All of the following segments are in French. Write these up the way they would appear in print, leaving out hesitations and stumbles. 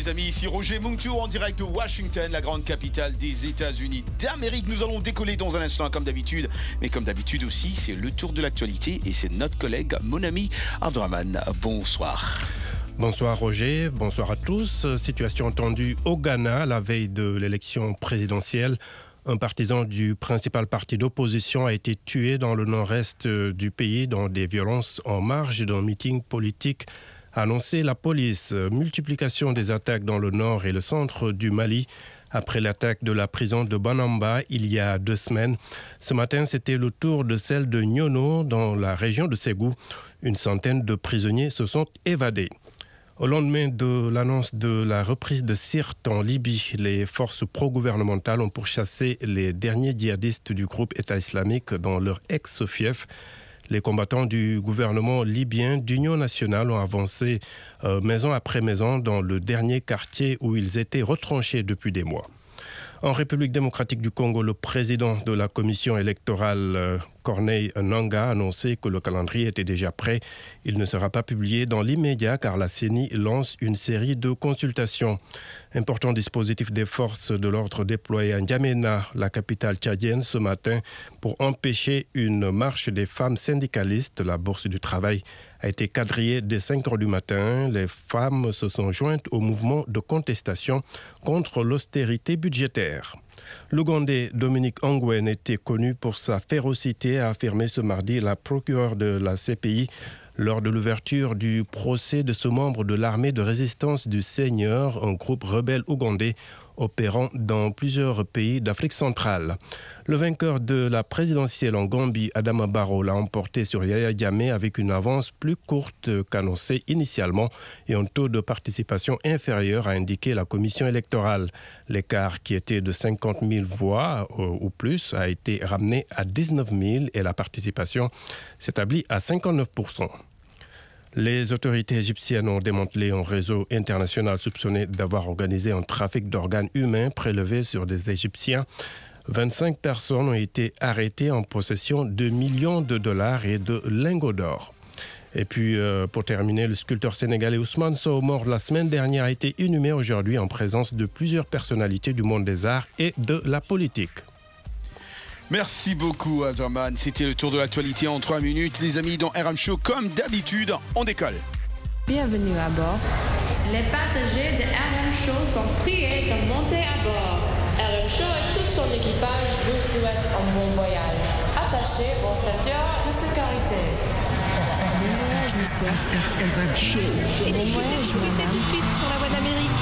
amis, ici Roger Muntu en direct de Washington, la grande capitale des États-Unis d'Amérique. Nous allons décoller dans un instant comme d'habitude, mais comme d'habitude aussi, c'est le tour de l'actualité et c'est notre collègue, mon ami Abdraman. Bonsoir. Bonsoir Roger, bonsoir à tous. Situation tendue au Ghana la veille de l'élection présidentielle. Un partisan du principal parti d'opposition a été tué dans le nord-est du pays dans des violences en marge d'un meeting politique, a annoncé la police. Multiplication des attaques dans le nord et le centre du Mali après l'attaque de la prison de Banamba il y a 2 semaines. Ce matin, c'était le tour de celle de Nyono dans la région de Ségou. Une centaine de prisonniers se sont évadés. Au lendemain de l'annonce de la reprise de Sirte en Libye, les forces pro-gouvernementales ont pourchassé les derniers djihadistes du groupe État islamique dans leur ex-fief. Les combattants du gouvernement libyen d'Union nationale ont avancé maison après maison dans le dernier quartier où ils étaient retranchés depuis des mois. En République démocratique du Congo, le président de la commission électorale, Corneille Nangaa, a annoncé que le calendrier était déjà prêt. Il ne sera pas publié dans l'immédiat car la CENI lance une série de consultations. Important dispositif des forces de l'ordre déployé à N'Djamena, la capitale tchadienne, ce matin pour empêcher une marche des femmes syndicalistes. La Bourse du travail a été quadrillée dès 5 heures du matin. Les femmes se sont jointes au mouvement de contestation contre l'austérité budgétaire. L'Ougandais Dominique Ongwen était connu pour sa férocité, a affirmé ce mardi la procureure de la CPI lors de l'ouverture du procès de ce membre de l'armée de résistance du Seigneur, un groupe rebelle ougandais opérant dans plusieurs pays d'Afrique centrale. Le vainqueur de la présidentielle en Gambie, Adama Barrow, l'a emporté sur Yaya Jammeh avec une avance plus courte qu'annoncée initialement et un taux de participation inférieur, a indiqué la commission électorale. L'écart, qui était de 50 000 voix ou plus, a été ramené à 19 000 et la participation s'établit à 59%. Les autorités égyptiennes ont démantelé un réseau international soupçonné d'avoir organisé un trafic d'organes humains prélevés sur des Égyptiens. 25 personnes ont été arrêtées en possession de millions de dollars et de lingots d'or. Et puis, pour terminer, le sculpteur sénégalais Ousmane Sow, mort la semaine dernière, a été inhumé aujourd'hui en présence de plusieurs personnalités du monde des arts et de la politique. Merci beaucoup, Abdraman. C'était le tour de l'actualité en 3 minutes. Les amis, dans RM Show, comme d'habitude, on décolle. Bienvenue à bord. Les passagers de RM Show sont priés de monter à bord. RM Show et tout son équipage vous souhaitent un bon voyage. Attachez vos ceintures de sécurité. Bon voyage, monsieur. RM Show. Et bon voyage, madame. Tout de suite sur la voie d'Amérique.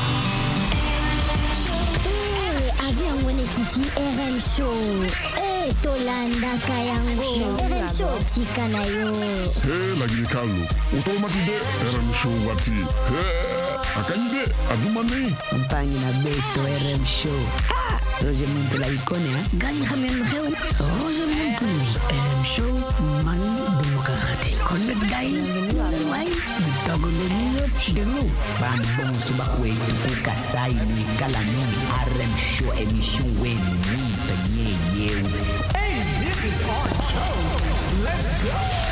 Avion Wenekiti RM Show. Tolanda Kayango. RM Show Tikanayo. Lagi Carlo. Automatide RM Show wati. Akanyide adumani. Compagnie na Beto RM Show. Roger Muntu la icône, hein? Gani Hamel Reu. Roger Muntu. RM Show man demokrate. Connect Dai. Bienvenue à bord. Wai. Togo de nous. Ban bon subakwe tu kasai ni galani. RM Show émission wen ni tanye yeu. Hey, this is our show. Let's go.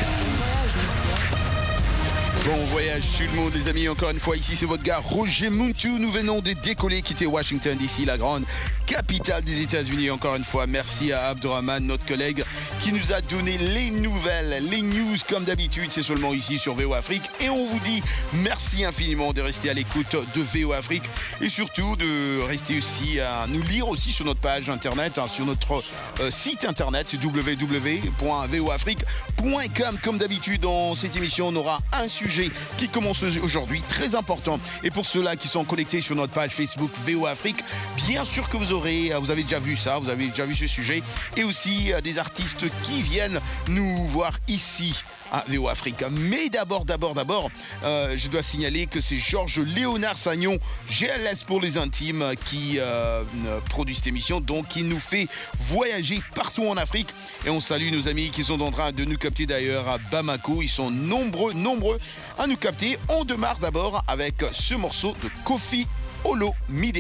Bon voyage tout le monde, les amis. Encore une fois, ici c'est votre gars Roger Muntu. Nous venons de décoller, quitter Washington DC, la grande capitale des États-Unis. Encore une fois, merci à Abdraman, notre collègue, qui nous a donné les nouvelles, les news comme d'habitude. C'est seulement ici sur VO Afrique. Et on vous dit merci infiniment de rester à l'écoute de VO Afrique et surtout de rester aussi à nous lire aussi sur notre page internet, sur notre site internet, c'est www.voafrique.com. Comme d'habitude, dans cette émission, on aura un sujet qui commence aujourd'hui, très important. Et pour ceux-là qui sont connectés sur notre page Facebook VO Afrique, bien sûr que vous avez déjà vu ça, vous avez déjà vu ce sujet. Et aussi des artistes qui viennent nous voir ici à VO Afrique. Mais d'abord, je dois signaler que c'est Georges Léonard Sagnon, GLS pour les intimes, qui produit cette émission. Donc, il nous fait voyager partout en Afrique. Et on salue nos amis qui sont en train de nous capter d'ailleurs à Bamako. Ils sont nombreux à nous capter. On démarre d'abord avec ce morceau de Koffi Olomide.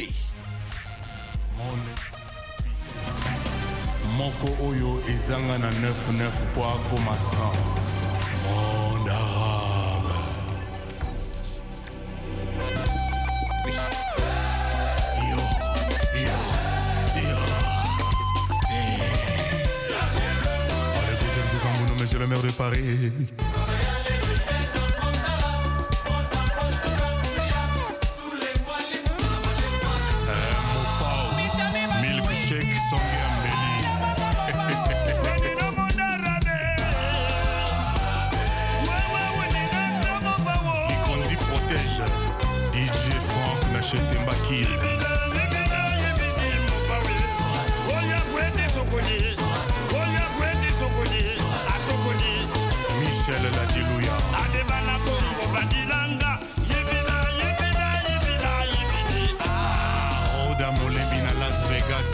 Moko oyo ezanga na 99 po akoma 100. Monde arabe. monsieur le maire de Paris. Milkshake Songe Ambeli. Ikondi protège. DJ Frank Nachete Mbakil. Michel Ladilouya. Oda Molembi na Las Vegas.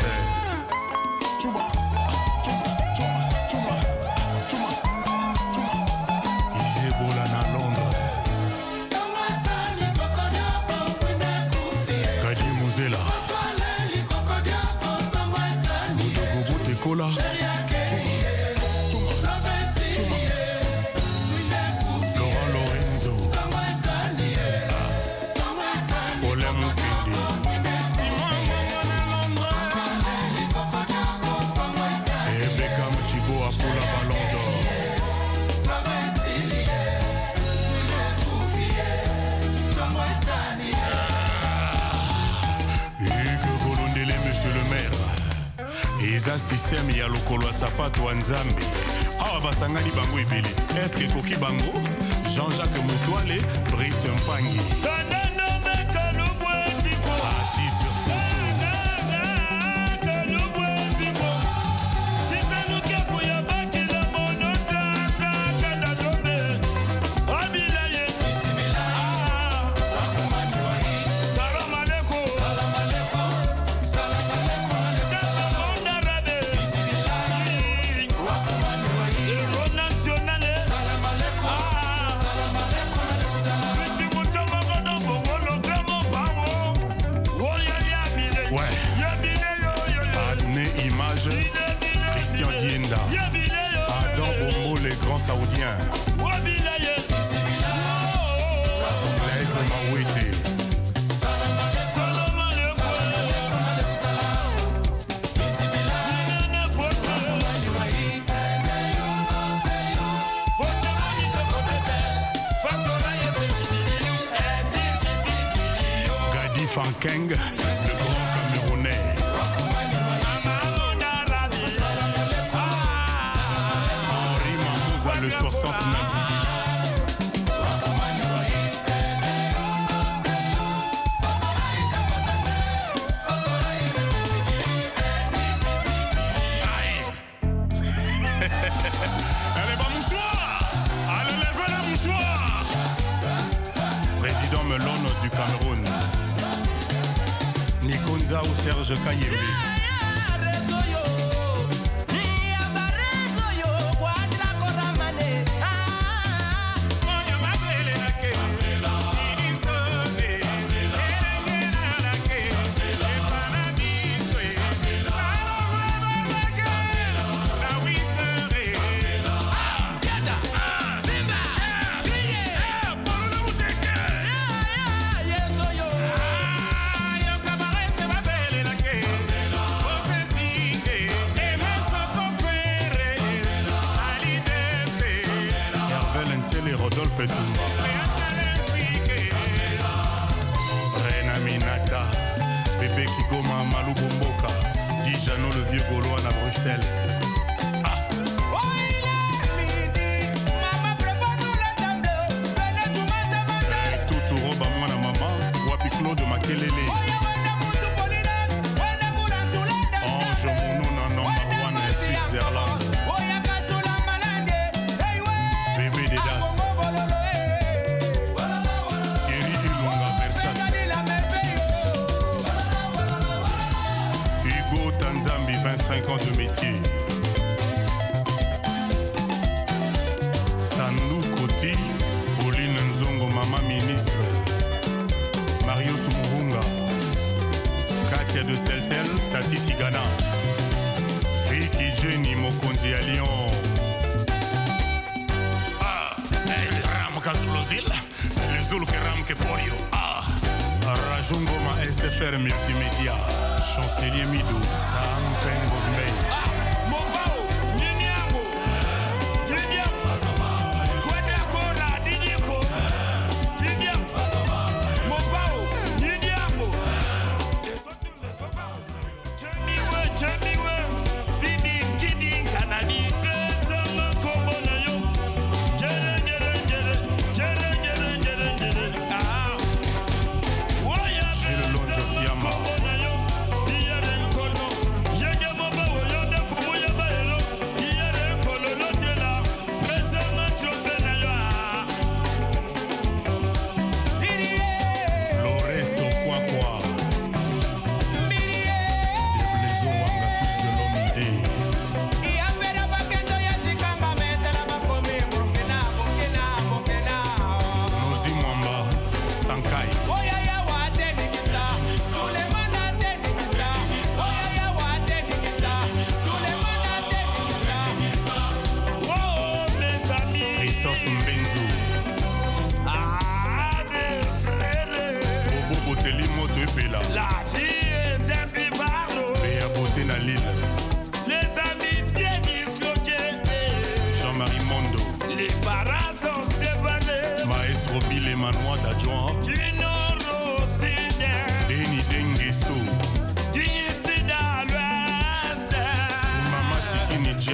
Izebola na Londres. Kadi Muzela. Mudogo Tekola. Eza système ya lokolo ya sapato wa Nzambe. Awa basangani bango ebele. Eske koki bango? Jean-Jacques Moutouale, Brice Mpangi. Saoudien. Blaise Mawete. Gadi Fankeng, le grand Camerounais. Le 69. Allez, bah mouchoir! Allez, levez le mouchoir! Président Melon du Cameroun. Nikonza ou Serge Kayembe. Rodolphe Toumba, Rena Minata, Pepe Kigoma, Malou Bomboka, Dijano le vieux Gaulois à Bruxelles. Toutou roba mwana mama, Wapi Claude Makelele. Ange Mounou Nanon Marwan, Switzerland. Bébé Dedas. Tanzambi, 25 ans de métier. Sandou Koti, Pauline Nzongo, maman ministre. Mario Sumuhunga, Katia de Seltel, Tati Tigana. Ricky Jenny, Mokonzi à Lyon. Ram Kazulozil, les Zulu Ram Keporio. Rajungoma SFR Multimédia. Chancelier Midou, Sam Pengo Mbey.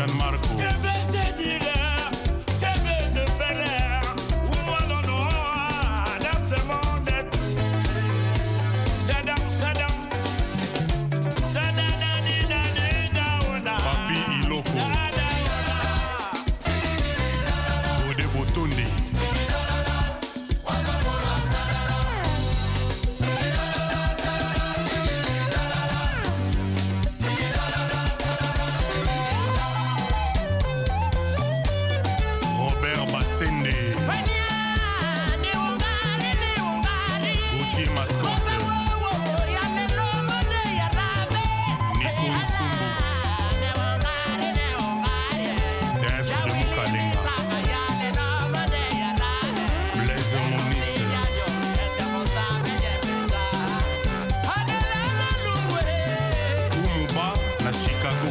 Gianmarco. Papi Iloko. Ode Botondi. Robert Bassende. Gauthier Mascotte. Nico Nsumbu. Devs de Mukalenga. Blaise Monisse. Umuba na Chicago.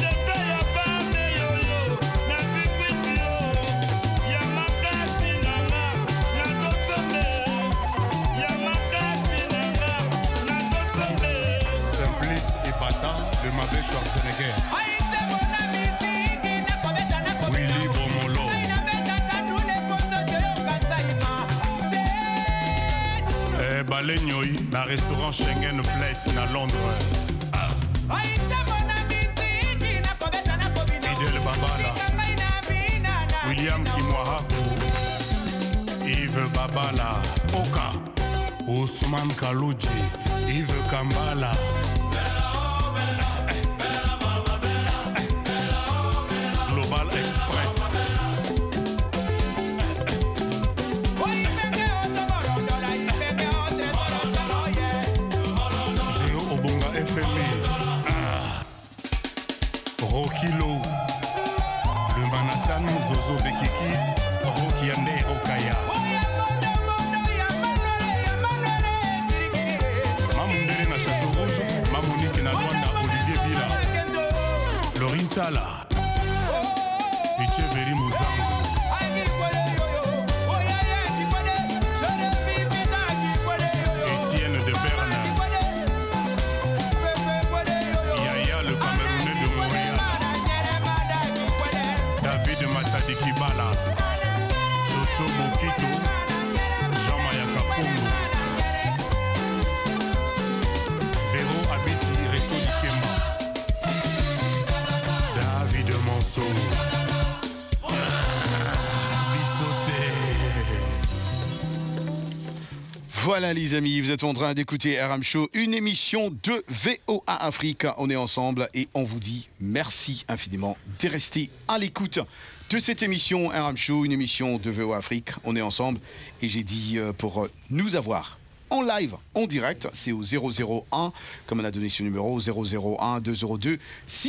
Simplice et Bata de Mabé Schwarzenegger. Willy Bomolo. Balenyoi na restaurant Schengen Place na Londres. Fidel Babala. William Kimwahaku. Yves Babala. Oka. Ousmane Kalouji. Yves Kambala. Global Express. Géo Obonga FMI. Rokilo. Le Manhattan Zozo Bekiki. Rokiande Okaya. Mamundele na Château Rouge. Mamonique na Luanda Olivier Bila. Laurine Sala. Icheveri Muzango. Étienne de Berne. Yaya le Camerounais de Montréal. David Matadi Kibala. Chocho Bokito. Jean-Maya Kapongo. Véro Abiti, Resto du Kemba. David Monceau. Voilà les amis, vous êtes en train d'écouter RM Show, une émission de VOA Afrique. On est ensemble et on vous dit merci infiniment de rester à l'écoute de cette émission RM Show, une émission de VOA Afrique. On est ensemble et j'ai dit pour nous avoir en live, en direct, c'est au 001, comme on a donné ce numéro, 001 202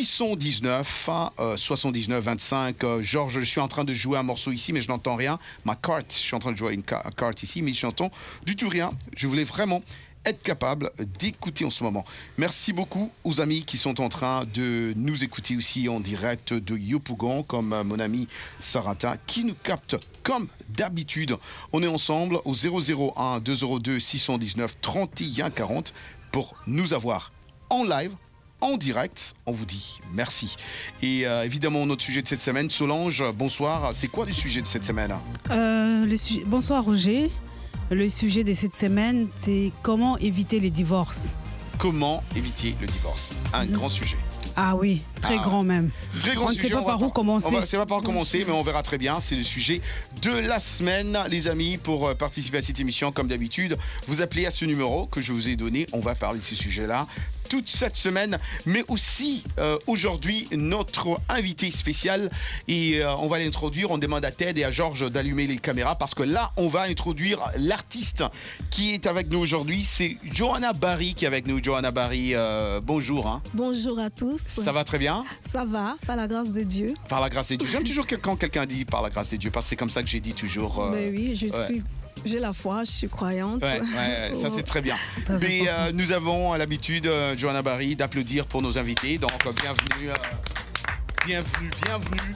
619 79 25. Georges, je suis en train de jouer un morceau ici, mais je n'entends rien. Ma carte, je suis en train de jouer une carte ici, mais je n'entends du tout rien. Je voulais vraiment être capable d'écouter en ce moment. Merci beaucoup aux amis qui sont en train de nous écouter aussi en direct de Yopougon, comme mon ami Sarata, qui nous capte comme d'habitude. On est ensemble au 001 202 619 31 40 pour nous avoir en live, en direct. On vous dit merci. Et évidemment, notre sujet de cette semaine, Solange, bonsoir. C'est quoi le sujet de cette semaine? Bonsoir Roger. Le sujet de cette semaine, c'est comment éviter les divorces. Comment éviter le divorce? Un grand sujet. Ah oui, très grand même. Très grand sujet. On ne sait pas par où commencer. On ne sait pas par où commencer, mais on verra très bien. C'est le sujet de la semaine, les amis. Pour participer à cette émission, comme d'habitude, vous appelez à ce numéro que je vous ai donné. On va parler de ce sujet-là toute cette semaine, mais aussi aujourd'hui notre invité spécial, et on va l'introduire. On demande à Ted et à Georges d'allumer les caméras parce que là on va introduire l'artiste qui est avec nous aujourd'hui. C'est Johanna Barry qui est avec nous. Johanna Barry, bonjour. Hein. Bonjour à tous. Ça va très bien? Ça va, par la grâce de Dieu. Par la grâce de Dieu. J'aime toujours quand quelqu'un dit par la grâce de Dieu, parce que c'est comme ça que j'ai dit toujours. Mais oui, j'ai la foi, je suis croyante. Ouais, ça c'est très bien. Mais nous avons l'habitude, Johanna Barry, d'applaudir pour nos invités. Donc bienvenue.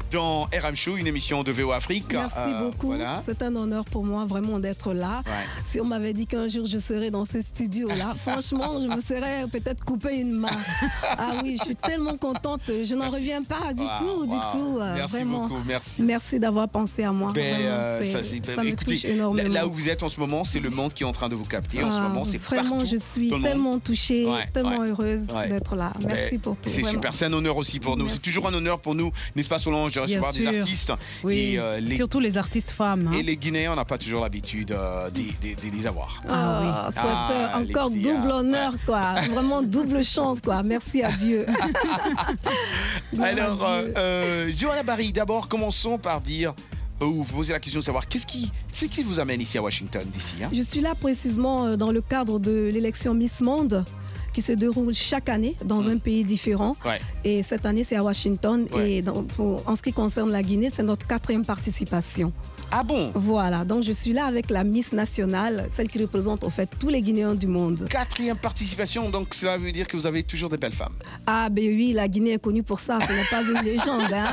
dans RM Show, une émission de VO Afrique. Merci beaucoup. Voilà. C'est un honneur pour moi vraiment d'être là. Ouais. Si on m'avait dit qu'un jour je serais dans ce studio-là, franchement, je me serais peut-être coupé une main. Ah oui, je suis tellement contente. Je n'en reviens pas du tout. Merci vraiment. beaucoup, merci. Merci d'avoir pensé à moi. Ça me touche énormément. Là où vous êtes en ce moment, c'est le monde qui est en train de vous capter. En ce moment, c'est vraiment, je suis tellement touchée, tellement heureuse d'être là. Merci pour tout. C'est super, c'est un honneur aussi pour nous. Merci. C'est toujours un honneur pour nous, n'est-ce pas Solange, de recevoir des artistes. Oui, et surtout les artistes femmes. Et les Guinéens, on n'a pas toujours l'habitude de les avoir. C'est encore double honneur, quoi. Vraiment double chance, quoi. Merci à Dieu. Alors, Johanna Barry, d'abord, commençons par dire... vous posez la question de savoir qu'est-ce qui vous amène ici à Washington, d'ici Je suis là précisément dans le cadre de l'élection Miss Monde qui se déroule chaque année dans un pays différent. Ouais. Et cette année, c'est à Washington. Ouais. Et en ce qui concerne la Guinée, c'est notre 4e participation. Ah bon? Voilà, donc je suis là avec la Miss nationale, celle qui représente en fait tous les Guinéens du monde. 4e participation, donc cela veut dire que vous avez toujours des belles femmes. Ah ben oui, la Guinée est connue pour ça, ce n'est pas une légende. Hein?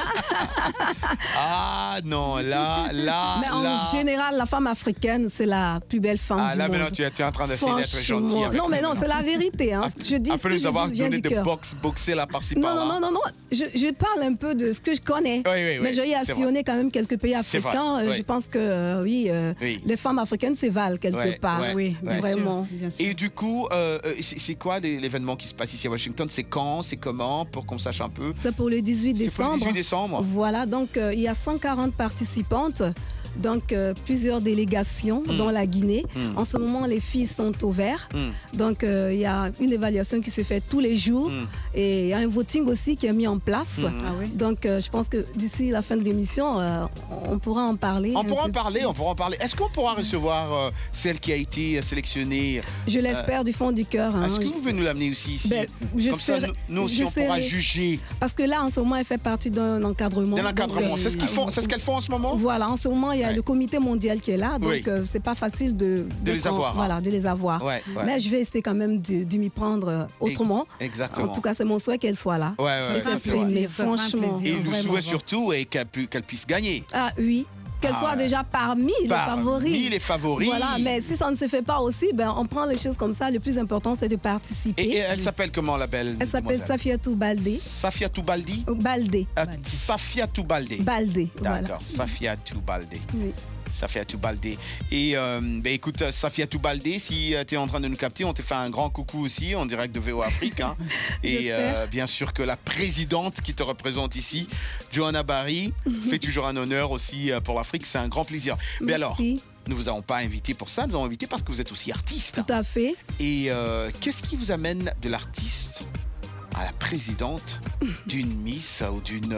Ah non, là... Mais en général, la femme africaine, c'est la plus belle femme du monde. Là maintenant, tu es en train d'essayer d'être gentil. Non, mais non, c'est la vérité. Hein. Je dis après nous avoir donné des boxer là par-ci par-là. Non. Je parle un peu de ce que je connais. Oui, mais j'ai sillonné quand même quelques pays africains. Je pense que les femmes africaines se valent quelque part. Oui, vraiment. Bien sûr. Et du coup, c'est quoi l'événement qui se passe ici à Washington? C'est quand? C'est comment? Pour qu'on sache un peu. C'est pour le 18 décembre. C'est pour le 18 décembre. Voilà, donc il y a 140 participantes. Donc, plusieurs délégations dans la Guinée. En ce moment, les filles sont au vert. Donc, il y a une évaluation qui se fait tous les jours. Et il y a un voting aussi qui est mis en place. Donc, je pense que d'ici la fin de l'émission, on pourra en parler. On pourra en parler. Est-ce qu'on pourra recevoir celle qui a été sélectionnée? Je l'espère du fond du cœur. Est-ce que vous pouvez nous l'amener aussi ici? Comme ça, nous aussi, on pourra juger. Parce que là, en ce moment, elle fait partie d'un encadrement. D'un encadrement. C'est ce qu'elles font en ce moment? Voilà, en ce moment, il y a le comité mondial qui est là, donc c'est pas facile de les avoir. Voilà, de les avoir. Mais je vais essayer quand même de m'y prendre autrement. Exactement. En tout cas, c'est mon souhait qu'elle soit là. Mais franchement. Et le souhait surtout est qu'elle puisse gagner. Ah oui. Qu'elle soit déjà parmi les favoris. Voilà, mais si ça ne se fait pas aussi, on prend les choses comme ça. Le plus important, c'est de participer. Et elle s'appelle comment, la belle? Elle s'appelle Safiatou Baldé. Safiatou Baldé? Baldé. Safiatou Baldé. Baldé. D'accord, Safiatou Baldé. Oui. Safiatou Baldé. Et écoute, Safiatou Baldé, si tu es en train de nous capter, on te fait un grand coucou aussi en direct de VO Afrique. Hein. Et bien sûr que la présidente qui te représente ici, Johanna Barry, fait toujours un honneur aussi pour l'Afrique. C'est un grand plaisir. Merci. Mais alors, nous ne vous avons pas invité pour ça, nous vous avons invité parce que vous êtes aussi artiste. Tout à fait. Et qu'est-ce qui vous amène de l'artiste à la présidente d'une Miss ou d'une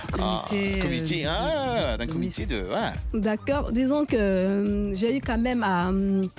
comité d'un comité de... Ouais. D'accord. Disons que j'ai eu quand même à...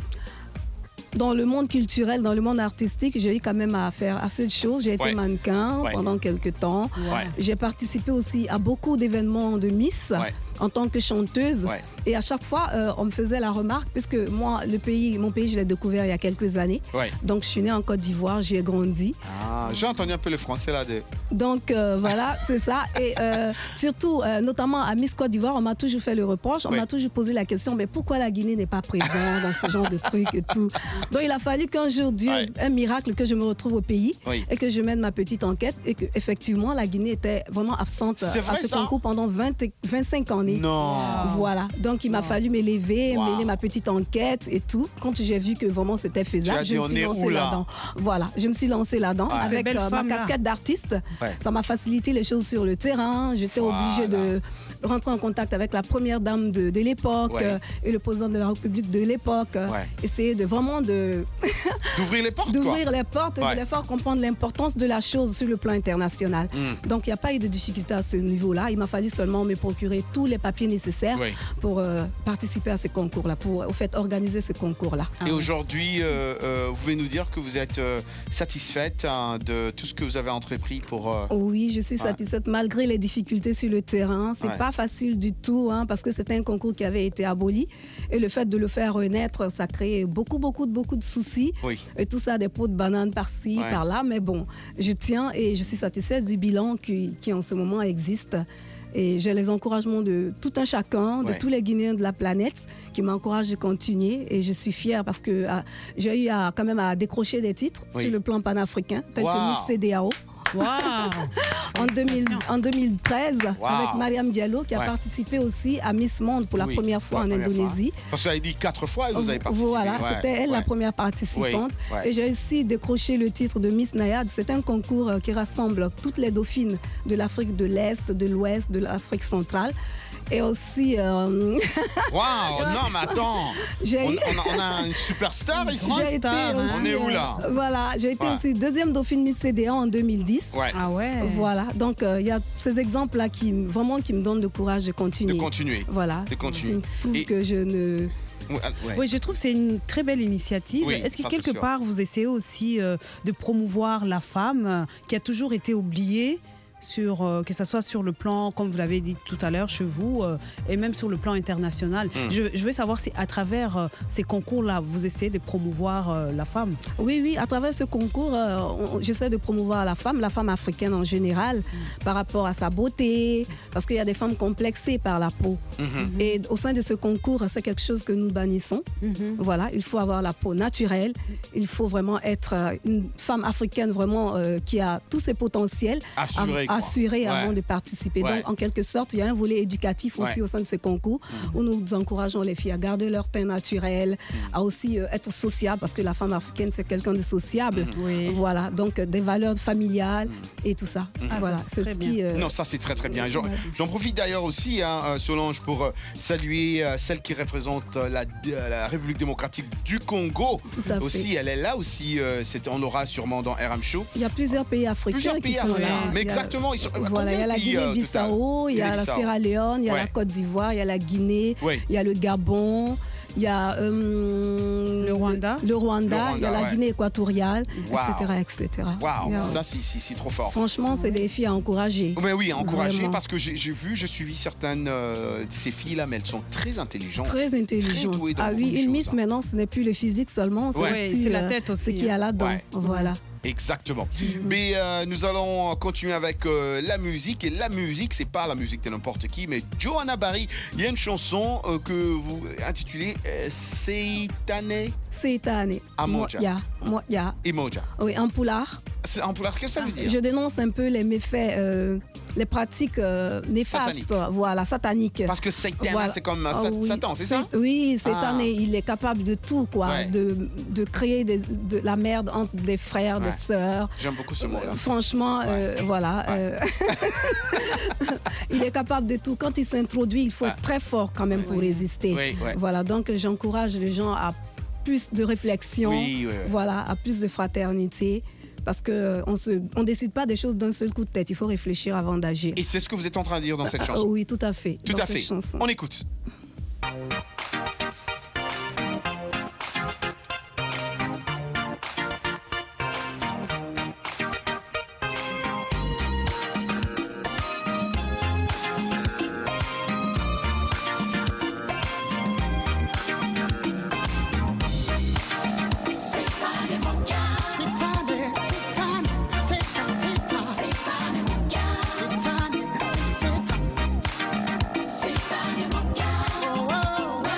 dans le monde culturel, dans le monde artistique, j'ai eu quand même à faire assez de choses. J'ai été mannequin pendant quelques temps. J'ai participé aussi à beaucoup d'événements de Miss en tant que chanteuse. Et à chaque fois, on me faisait la remarque, puisque moi, mon pays, je l'ai découvert il y a quelques années. Donc, je suis née en Côte d'Ivoire, j'y ai grandi. J'ai entendu un peu le français là. Donc, voilà, c'est ça. Et surtout, notamment à Miss Côte d'Ivoire, on m'a toujours fait le reproche. On m'a toujours posé la question, mais pourquoi la Guinée n'est pas présente dans ce genre de trucs et tout? Donc, il a fallu qu'un jour, Dieu, un miracle, que je me retrouve au pays et que je mène ma petite enquête et que effectivement la Guinée était vraiment absente à ce concours pendant 25 années. Non. Voilà. Donc, il m'a fallu m'élever, mener ma petite enquête et tout. Quand j'ai vu que vraiment c'était faisable, je me suis lancée là-dedans. Voilà, je me suis lancée là-dedans avec ma casquette d'artiste. Ça m'a facilité les choses sur le terrain. J'étais obligée de rentrer en contact avec la première dame de l'époque et le président de la République de l'époque. Essayer de vraiment d'ouvrir les portes. D'ouvrir les portes et de les faire comprendre l'importance de la chose sur le plan international. Donc, il n'y a pas eu de difficulté à ce niveau-là. Il m'a fallu seulement me procurer tous les papiers nécessaires pour participer à ce concours-là, pour au fait organiser ce concours-là. Et aujourd'hui, vous pouvez nous dire que vous êtes satisfaite de tout ce que vous avez entrepris pour... Oui, je suis satisfaite malgré les difficultés sur le terrain. C'est pas facile du tout, parce que c'était un concours qui avait été aboli. Et le fait de le faire renaître, ça crée beaucoup de soucis. Et tout ça, des pots de bananes par-ci, par-là. Mais bon, je tiens et je suis satisfaite du bilan qui en ce moment existe. Et j'ai les encouragements de tout un chacun, de tous les Guinéens de la planète qui m'encouragent de continuer. Et je suis fière parce que j'ai eu quand même à décrocher des titres sur le plan panafricain, tel que Miss CEDEAO. Wow. En 2013, avec Mariam Diallo, qui a participé aussi à Miss Monde pour la première fois en Indonésie. Parce que vous avez dit 4 fois et vous avez participé. Voilà, c'était elle la première participante. Et j'ai aussi décroché le titre de Miss Nayad. C'est un concours qui rassemble toutes les dauphines de l'Afrique de l'Est, de l'Ouest, de l'Afrique centrale. Et aussi... Waouh, non mais attends, on a une superstar ici. On est où là? Voilà, j'ai été aussi deuxième dauphine Miss CEDEAO en 2010. Ah ouais. Voilà, donc il y a ces exemples-là qui me donnent le courage de continuer. De continuer. Voilà. De continuer. Et que je ne... Oui, je trouve que c'est une très belle initiative. Est-ce que quelque part vous essayez aussi de promouvoir la femme qui a toujours été oubliée, que ce soit sur le plan, comme vous l'avez dit tout à l'heure, chez vous, et même sur le plan international. Je veux savoir si à travers ces concours-là, vous essayez de promouvoir la femme. Oui, à travers ce concours, j'essaie de promouvoir la femme africaine en général, par rapport à sa beauté, parce qu'il y a des femmes complexées par la peau. Et au sein de ce concours, c'est quelque chose que nous bannissons. Voilà, il faut avoir la peau naturelle, il faut vraiment être une femme africaine vraiment qui a tous ses potentiels. Assuré avant de participer. Donc, en quelque sorte, il y a un volet éducatif aussi au sein de ce concours où nous encourageons les filles à garder leur teint naturel, à aussi être sociable, parce que la femme africaine, c'est quelqu'un de sociable. Voilà, donc des valeurs familiales et tout ça. Voilà, c'est ce qui... Non, ça, c'est très, très bien. J'en profite d'ailleurs aussi, Solange, pour saluer celle qui représente la République démocratique du Congo. Aussi, elle est là aussi. On l'aura sûrement dans RM Show. Il y a plusieurs pays africains qui sont là. Mais exactement. Voilà, il y a la Guinée-Bissau, il y a la Sierra Leone, il y a la Côte d'Ivoire, il y a la Guinée, il y a le Gabon, il y a le Rwanda, il y a la Guinée équatoriale, etc. Waouh, ça c'est trop fort. Franchement, c'est des filles à encourager. Mais oui, à encourager, parce que j'ai suivi certaines de ces filles-là, mais elles sont très intelligentes. Très intelligentes. Très douées dans oui, une Miss maintenant, ce n'est plus le physique seulement, c'est la tête aussi. Ce qu'il y a là-dedans. Voilà. Exactement. Mais nous allons continuer avec la musique. Et la musique, c'est pas la musique de n'importe qui, mais Johanna Barry. Il y a une chanson que vous intitulez Seitane. Amoja. Emoja. Oui, en poulard. En poulard, qu'est-ce que ça veut dire? Je dénonce un peu les méfaits, les pratiques néfastes, sataniques. Parce que Satan, c'est comme Satan, c'est ça? Oui, Satan, il est capable de tout, de créer de la merde entre des frères, des sœurs. J'aime beaucoup ce mot-là. Franchement, voilà. Il est capable de tout. Quand il s'introduit, il faut être très fort quand même pour résister. Voilà, donc j'encourage les gens à plus de réflexion, voilà, à plus de fraternité. Parce qu'on ne décide pas des choses d'un seul coup de tête. Il faut réfléchir avant d'agir. Et c'est ce que vous êtes en train de dire dans cette chanson? Oui, tout à fait. Tout à fait. On écoute. Sitane,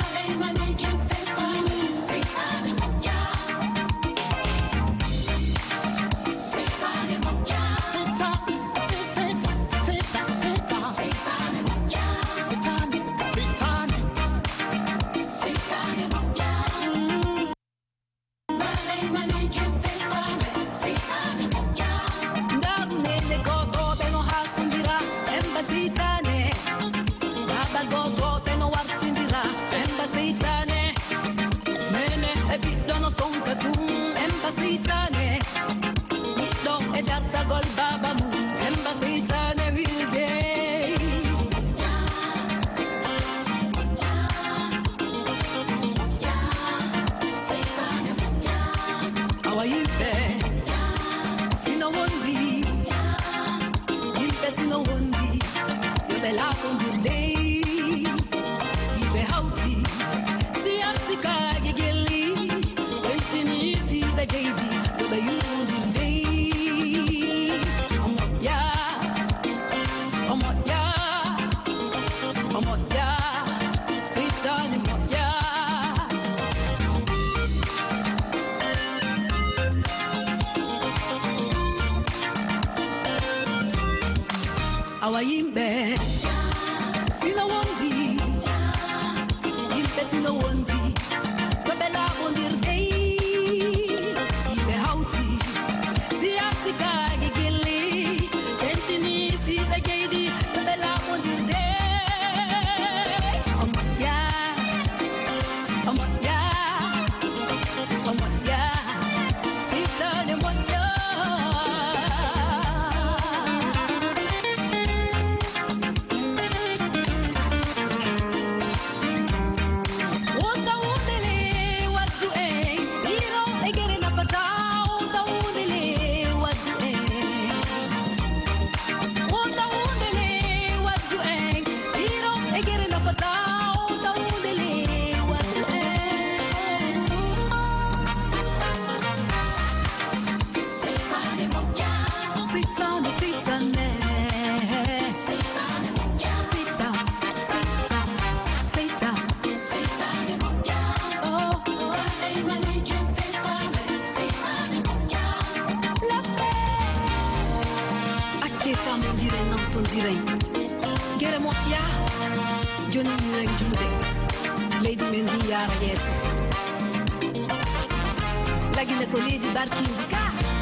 awayimbe sino wondi yimbe sino wondi kwabela bondirde sibe hauti si asika gigili tentini si bagedi kwabela bondirde Lady Mendy yes. La gynécologie du bar Kindika.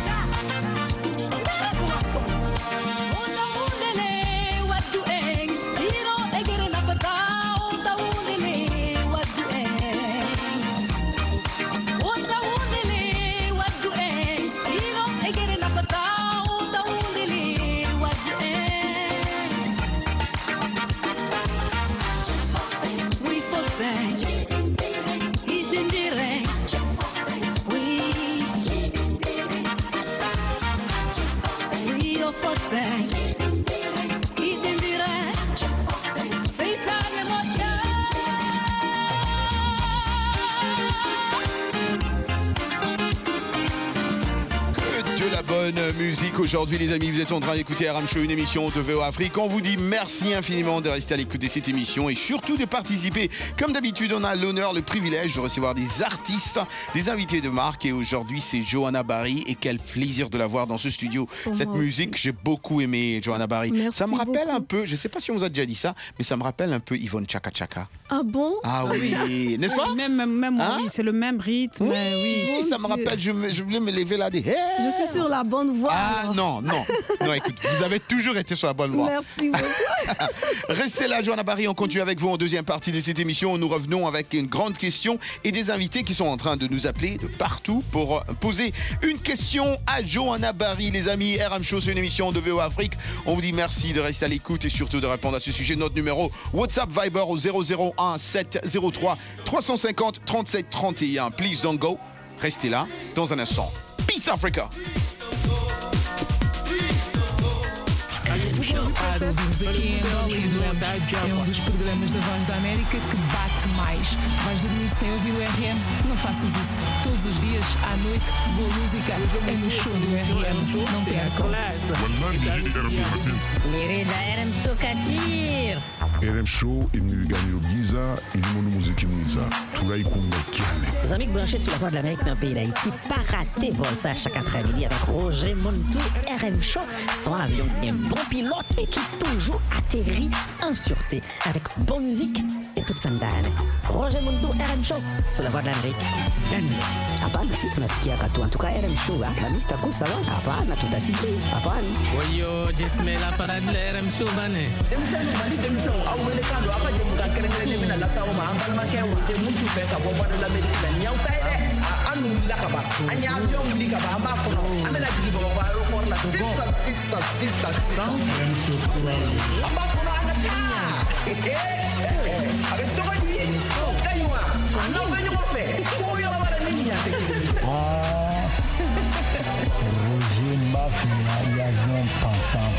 Musique aujourd'hui les amis, vous êtes en train d'écouter RM Show, une émission de VOA Afrique. On vous dit merci infiniment de rester à l'écoute de cette émission et surtout de participer. Comme d'habitude, on a l'honneur, le privilège de recevoir des artistes, des invités de marque et aujourd'hui c'est Johanna Barry et quel plaisir de la voir dans ce studio. Cette musique, j'ai beaucoup aimé Johanna Barry. Merci ça me rappelle beaucoup. un peu, je sais pas si on vous a déjà dit ça, mais ça me rappelle un peu Yvonne Chaka Chaka. Ah bon? Ah oui, n'est-ce pas? Même Hein? oui, c'est le même rythme. Oui, Oui. ça me rappelle, je voulais me lever là des... Je suis sur la bonne voie. Ah alors. non, écoute, vous avez toujours été sur la bonne voie. Merci beaucoup. Restez là, Johanna Barry, on continue avec vous en deuxième partie de cette émission. Nous revenons avec une grande question et des invités qui sont en train de nous appeler de partout pour poser une question à Johanna Barry. Les amis, RM Show, c'est une émission de VOA Afrique. On vous dit merci de rester à l'écoute et surtout de répondre à ce sujet. Notre numéro WhatsApp Viber au 001 703 350 37 31. Please don't go. Restez là dans un instant. Peace Africa. Para ouvirmos aqui em Angola e adoramos. É um dos programas da Voz da América que bate mais. Vais dormir sem ouvir o RM? Não faças isso. Todos os dias, à noite, boa música é no show do RM. Não percam. RM Show Katir. RM Show imnigani giza ilimono muziki mwiza tulaikunga kiane. Les amis branchés sur la Voix de l'Amérique dans le pays d'Haïti, pas rater vol ça chaque après-midi avec Roger Montou. RM Show, son avion un bon pilote et qui toujours atterrit en sûreté avec bonne musique et toute sa ndane. Roger Montou, RM Show sur la Voix de l'Amérique. Hapana, si tunasikia katu. En tout cas, RM Show, la mista kusa wa. Hapana, tutasikia. Hapana. Oyo, jesmela para de RM Show bane. Roger Mafia, l'avion pensant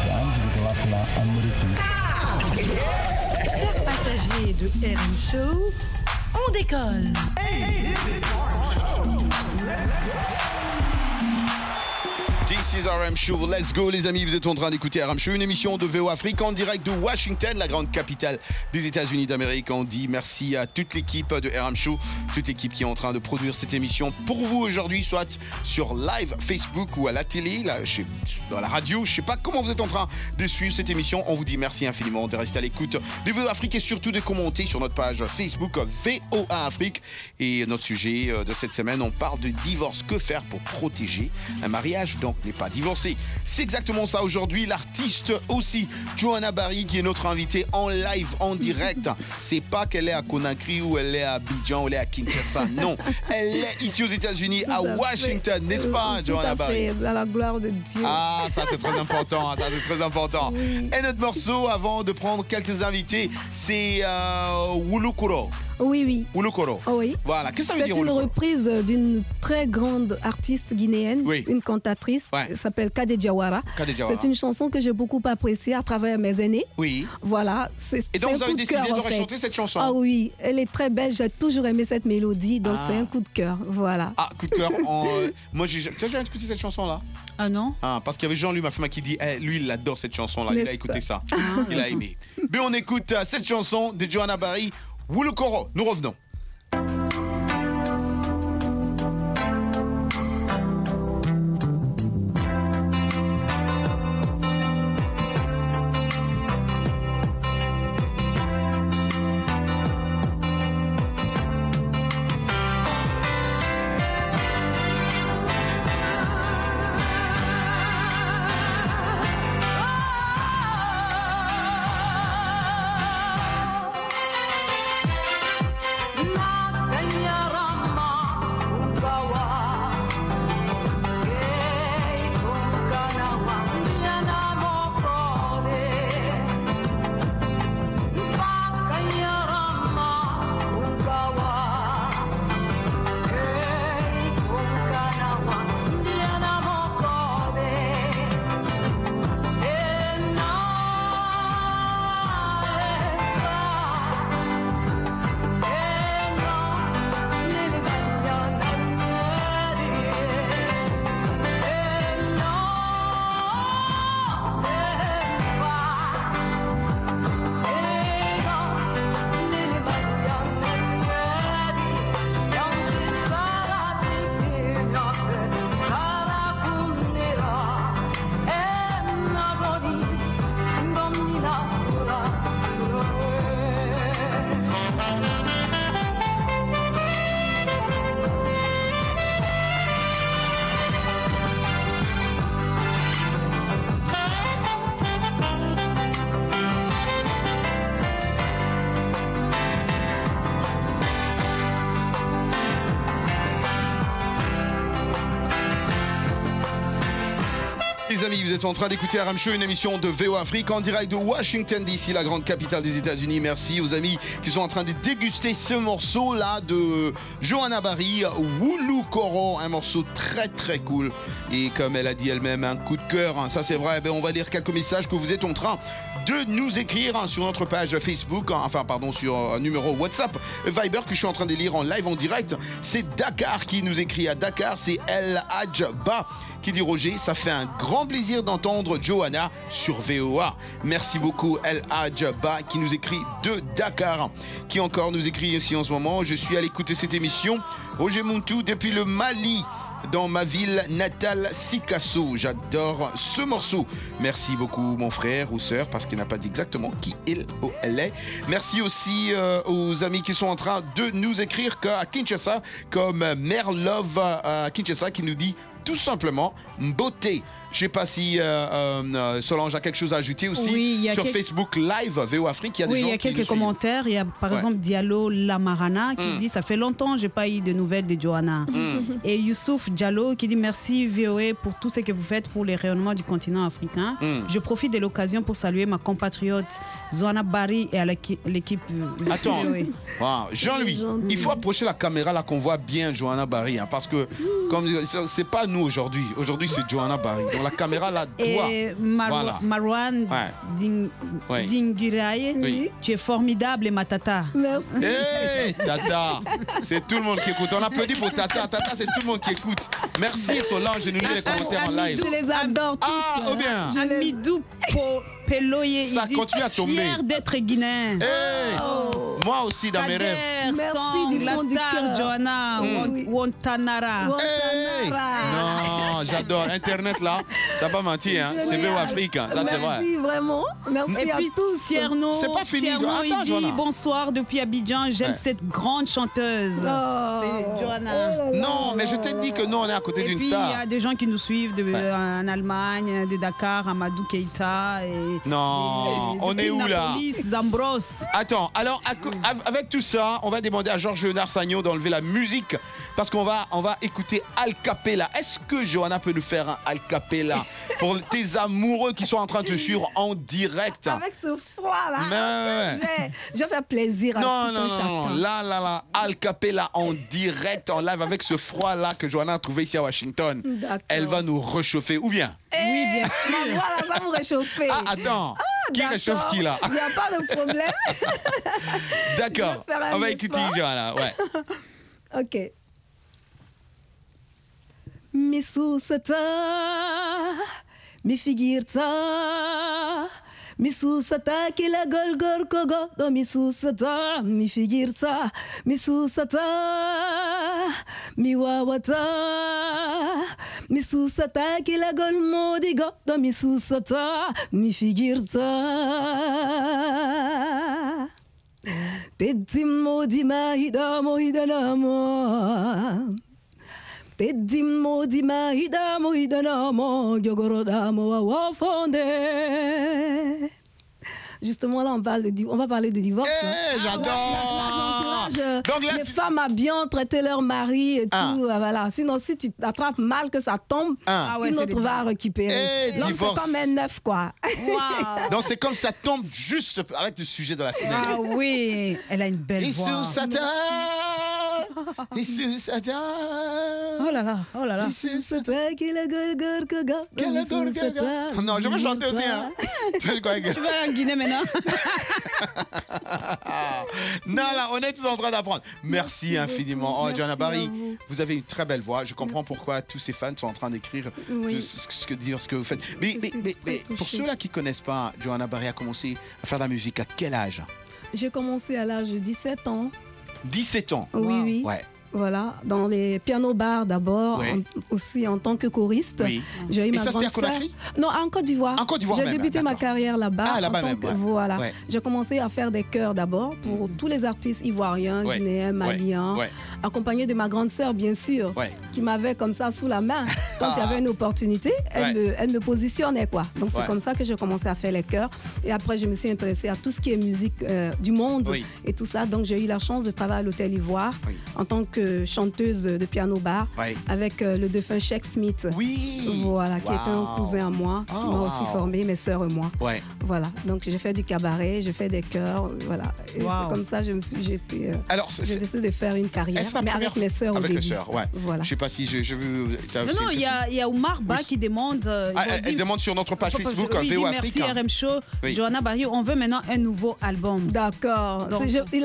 Chers passagers de RM Show, on décolle. Hey, this is RM Show. This is RM Show. Let's go, les amis. Vous êtes en train d'écouter RM Show, une émission de VO Afrique en direct de Washington, la grande capitale des États-Unis d'Amérique. On dit merci à toute l'équipe de RM Show, toute l'équipe qui est en train de produire cette émission pour vous aujourd'hui, soit sur live Facebook ou à la télé, là, à la radio. Je sais pas comment vous êtes en train de suivre cette émission. On vous dit merci infiniment de rester à l'écoute de VO Afrique et surtout de commenter sur notre page Facebook VOA Afrique. Et notre sujet de cette semaine, on parle de divorce. Que faire pour protéger un mariage donc n'est pas divorcé? C'est exactement ça aujourd'hui. L'artiste aussi, Johanna Barry, qui est notre invitée en live, en direct. C'est pas qu'elle est à Conakry ou elle est à Abidjan ou elle est à Kinshasa. Non, elle est ici aux États-Unis, à Washington, n'est-ce pas, Johanna Barry? À la gloire de Dieu. Ah, ça c'est très important. Ça c'est très important. Oui. Et notre morceau, avant de prendre quelques invités, c'est Wulukuro. Oui. Wulukuro. Oh, oui. Voilà. Qu'est-ce que ça veut dire? C'est une reprise d'une très grande artiste guinéenne, une cantatrice, qui s'appelle Kade Diawara. C'est une chanson que j'ai beaucoup appréciée à travers mes aînés. Oui. Voilà. Et donc vous avez décidé de rechanter cette chanson? Ah oui, elle est très belle. J'ai toujours aimé cette mélodie, donc c'est un coup de cœur. Voilà. Ah, coup de cœur. Moi, tu as déjà écouté cette chanson-là? Ah non. Ah, parce qu'il y avait Jean-Louis Mafema qui dit, lui, il adore cette chanson-là. Il a écouté ça. Il a aimé. Mais on écoute cette chanson de Johanna Barry, Wulukuro. Nous revenons. Les amis, vous êtes en train d'écouter RM Show, une émission de VO Afrique en direct de Washington DC, la grande capitale des États-Unis. Merci aux amis qui sont en train de déguster ce morceau-là de Johanna Barry, Wulukuro, un morceau très très cool. Et comme elle a dit elle-même, un coup de cœur, ça c'est vrai. On va lire quelques messages que vous êtes en train de nous écrire sur notre page Facebook, sur un numéro WhatsApp, Viber que je suis en train de lire en live, en direct. C'est Dakar qui nous écrit. À Dakar, c'est El Hadjba qui dit: Roger, ça fait un grand plaisir d'entendre Johanna sur VOA. Merci beaucoup El Hadjba qui nous écrit de Dakar. Qui encore nous écrit ici en ce moment: je suis à l'écoute de cette émission. Roger Muntu depuis le Mali, dans ma ville natale, Sikasso. J'adore ce morceau. Merci beaucoup, mon frère ou sœur, parce qu'il n'a pas dit exactement qui il ou elle est. Merci aussi aux amis qui sont en train de nous écrire à Kinshasa, comme Mère Love à Kinshasa, qui nous dit tout simplement beauté. Je ne sais pas si Solange a quelque chose à ajouter aussi sur Facebook Live VO Afrique. Il y a des gens il y a quelques commentaires. Il y a par exemple Diallo Lamarana qui dit: ça fait longtemps que je n'ai pas eu de nouvelles de Johanna. Et Youssouf Diallo qui dit: merci VOA pour tout ce que vous faites pour les rayonnements du continent africain. Je profite de l'occasion pour saluer ma compatriote Johanna Barry et à l'équipe. Attends, Jean-Louis, il faut approcher la caméra là qu'on voit bien Johanna Barry, parce que comme c'est pas nous aujourd'hui. Aujourd'hui c'est Johanna Barry. attention, la caméra là doit. Et Voilà. Marwan Ouais. Dingiraye, Oui. tu es formidable, ma tata. Merci. Hey, Tata, c'est tout le monde qui écoute. On applaudit pour Tata. Tata, c'est tout le monde qui écoute. Merci Solange, je nous lis les commentaires en live. Je les adore tous. Ah, ou bien. Amidou Peloye, Ça il dit, continue à tomber. fier d'être guinéen. Hey, moi aussi dans mes rêves. Merci du la fond du star cœur. Johanna Wontanara. Hey, non, j'adore. Internet là, ça va pas mentir, hein. C'est VO Afrique, hein. Ça c'est vrai. Merci vraiment. Merci Et à puis tous. Tierno, C'est pas fini, Tierno, attends, il dit Johanna. bonsoir depuis Abidjan, j'aime Ouais. cette grande chanteuse. C'est Johanna. Non, mais je t'ai dit que nous on est à côté Et d'une puis il y star. a des gens qui nous suivent en Allemagne, de Dakar, Amadou Keita et Non, on est où là? Zambros. Attends, alors avec tout ça, on va demander à Georges Léonard Sagnon d'enlever la musique parce qu'on va écouter Al Capella. Est-ce que Johanna peut nous faire un Al Capella pour tes amoureux qui sont en train de te suivre en direct? Avec ce froid là, Mais- je vais faire plaisir à Non, tout non, un chacun. non, là, Al Capella en direct, en live avec ce froid là que Johanna a trouvé ici à Washington. D'accord. Elle va nous réchauffer, ou bien? Oui, bien sûr. Voilà, ça vous réchauffer. Ah, attends, qui d'accord. réchauffe qui là? Il n'y a pas de problème. D'accord, Je vais faire un on va écouter effort. Johanna, ouais. Ok. Mi susata, mi figirta, mi susata ki la golgor kogo do mi susata, mi figirta, mi susata, mi wawata, mi susata ki la gol modigo do mi susata, mi figirta. Te dimo di mahida mohida namo. Te dimo di mahida mohida namo. Gyogoro damo wa wafonde. Justement, là, on va parler de divorce. J'adore. Donc là, les femmes à bien traiter leur mari et tout. Voilà. Sinon, si tu attrapes mal que ça tombe, une autre va récupérer. Donc, c'est comme un neuf, quoi. Wow. Donc c'est comme ça tombe juste avec le sujet de la semaine. Ah oui, elle a une belle voix. Oh là là, oh là là. Non, je veux chanter aussi. Hein. Tu vas en Guinée maintenant. Non, là, on est tous en train d'apprendre. Merci infiniment. Oh, Johanna Barry, vous avez une très belle voix. Je comprends pourquoi tous ces fans sont en train d'écrire ce que vous faites. Mais pour ceux-là qui ne connaissent pas, Johanna Barry a commencé à faire de la musique à quel âge? J'ai commencé à l'âge de 17 ans. 17 ans? Oui, oui. Ouais. Voilà, dans les pianos-bars d'abord, aussi en tant que choriste. Oui. J'ai eu Et ma ça, grande c'était à Conakry? Non, en Côte d'Ivoire. En Côte d'Ivoire J'ai même, débuté ma carrière là-bas. Ah, là-bas même, Voilà. Ouais. J'ai commencé à faire des chœurs d'abord pour tous les artistes ivoiriens, guinéens, maliens, accompagné de ma grande sœur, bien sûr, qui m'avait comme ça sous la main. Quand il y avait une opportunité, elle me positionnait, quoi. Donc, c'est comme ça que j'ai commencé à faire les chœurs. Et après, je me suis intéressée à tout ce qui est musique du monde et tout ça. Donc, j'ai eu la chance de travailler à l'Hôtel Ivoire en tant que chanteuse de piano-bar avec le défunt Sheikh Smith. Voilà, qui était un cousin à moi, qui m'a aussi formé, mes sœurs et moi. Voilà, donc j'ai fait du cabaret, j'ai fait des chœurs, voilà. Et c'est comme ça que j'ai décidé de faire une carrière, mais avec mes sœurs au début. Avec les sœurs, ouais. Voilà. Je sais pas si j'ai vu... Non, il y a Oumar Ba qui demande... elle demande sur notre page Facebook, VO Afrique. Merci RM Show, Johanna Barry, on veut maintenant un nouveau album. D'accord. Il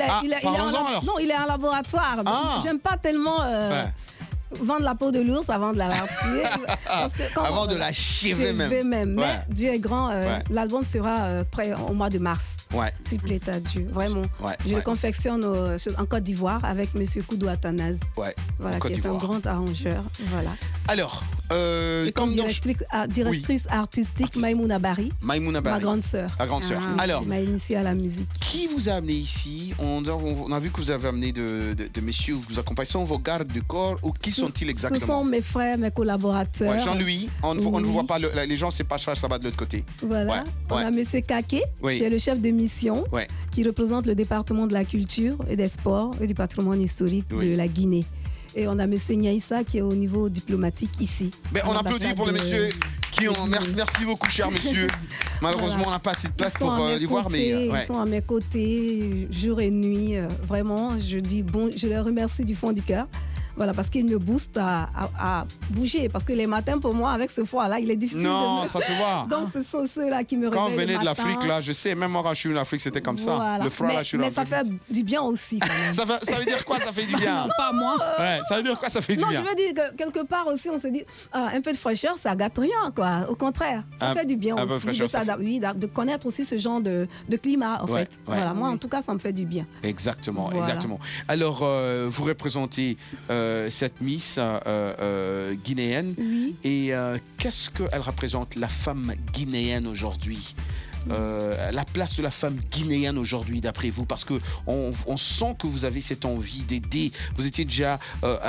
est en laboratoire. J'aime pas tellement... vendre la peau de l'ours avant de la tuer. Avant de la chiver même. Mais Dieu est grand. L'album sera prêt au mois de mars. S'il plaît à Dieu. Vraiment. Je le confectionne en Côte d'Ivoire avec M. Koudou Athanase. Voilà, qui est un grand arrangeur. Voilà. Alors, comme directrice artistique, Maïmouna Barry. Ma grande sœur. La grande sœur. Alors, qui m'a initiée à la musique. Qui vous a amené ici? On a vu que vous avez amené de messieurs qui vous accompagnent. Sont vos gardes du corps ou qui sont-ils exactement? Ce sont mes frères, mes collaborateurs. Jean-Louis, on ne vous voit pas, les gens, c'est pas là-bas de l'autre côté. Voilà. On a Monsieur Kaké, qui est le chef de mission, qui représente le département de la culture et des sports et du patrimoine historique de la Guinée. Et on a M. Niaïssa qui est au niveau diplomatique ici. Mais on applaudit pour les messieurs qui ont... Merci beaucoup, cher monsieur. Malheureusement, on n'a pas assez de place pour les voir. Mais, Ils sont à mes côtés jour et nuit. Vraiment, je les remercie du fond du cœur. Voilà, parce qu'il me booste à bouger. Parce que les matins, pour moi, avec ce foie-là, il est difficile. Non, ça se voit. Donc, ce sont ceux-là qui me réveillent. Quand on venait le de matin. l'Afrique, là, je sais, même moi, quand je suis en Afrique, c'était comme ça. Le froid, là, je suis mais ça fait du bien aussi. Quand même. ça veut dire quoi, ça fait du bien? Non, pas moi. Ouais, ça veut dire quoi, ça fait du bien? Non, je veux dire que quelque part aussi, on se dit, un peu de fraîcheur, ça gâte rien, quoi. Au contraire, ça fait du bien aussi. Peu fraîcheur, de connaître aussi ce genre de climat, en fait. Ouais. Voilà, moi, en tout cas, ça me fait du bien. Exactement, Voilà. exactement. Alors, vous représentez cette Miss guinéenne. Oui. Et qu'est-ce qu'elle représente, la femme guinéenne aujourd'hui? La place de la femme guinéenne aujourd'hui, d'après vous, parce que on sent que vous avez cette envie d'aider. Vous étiez déjà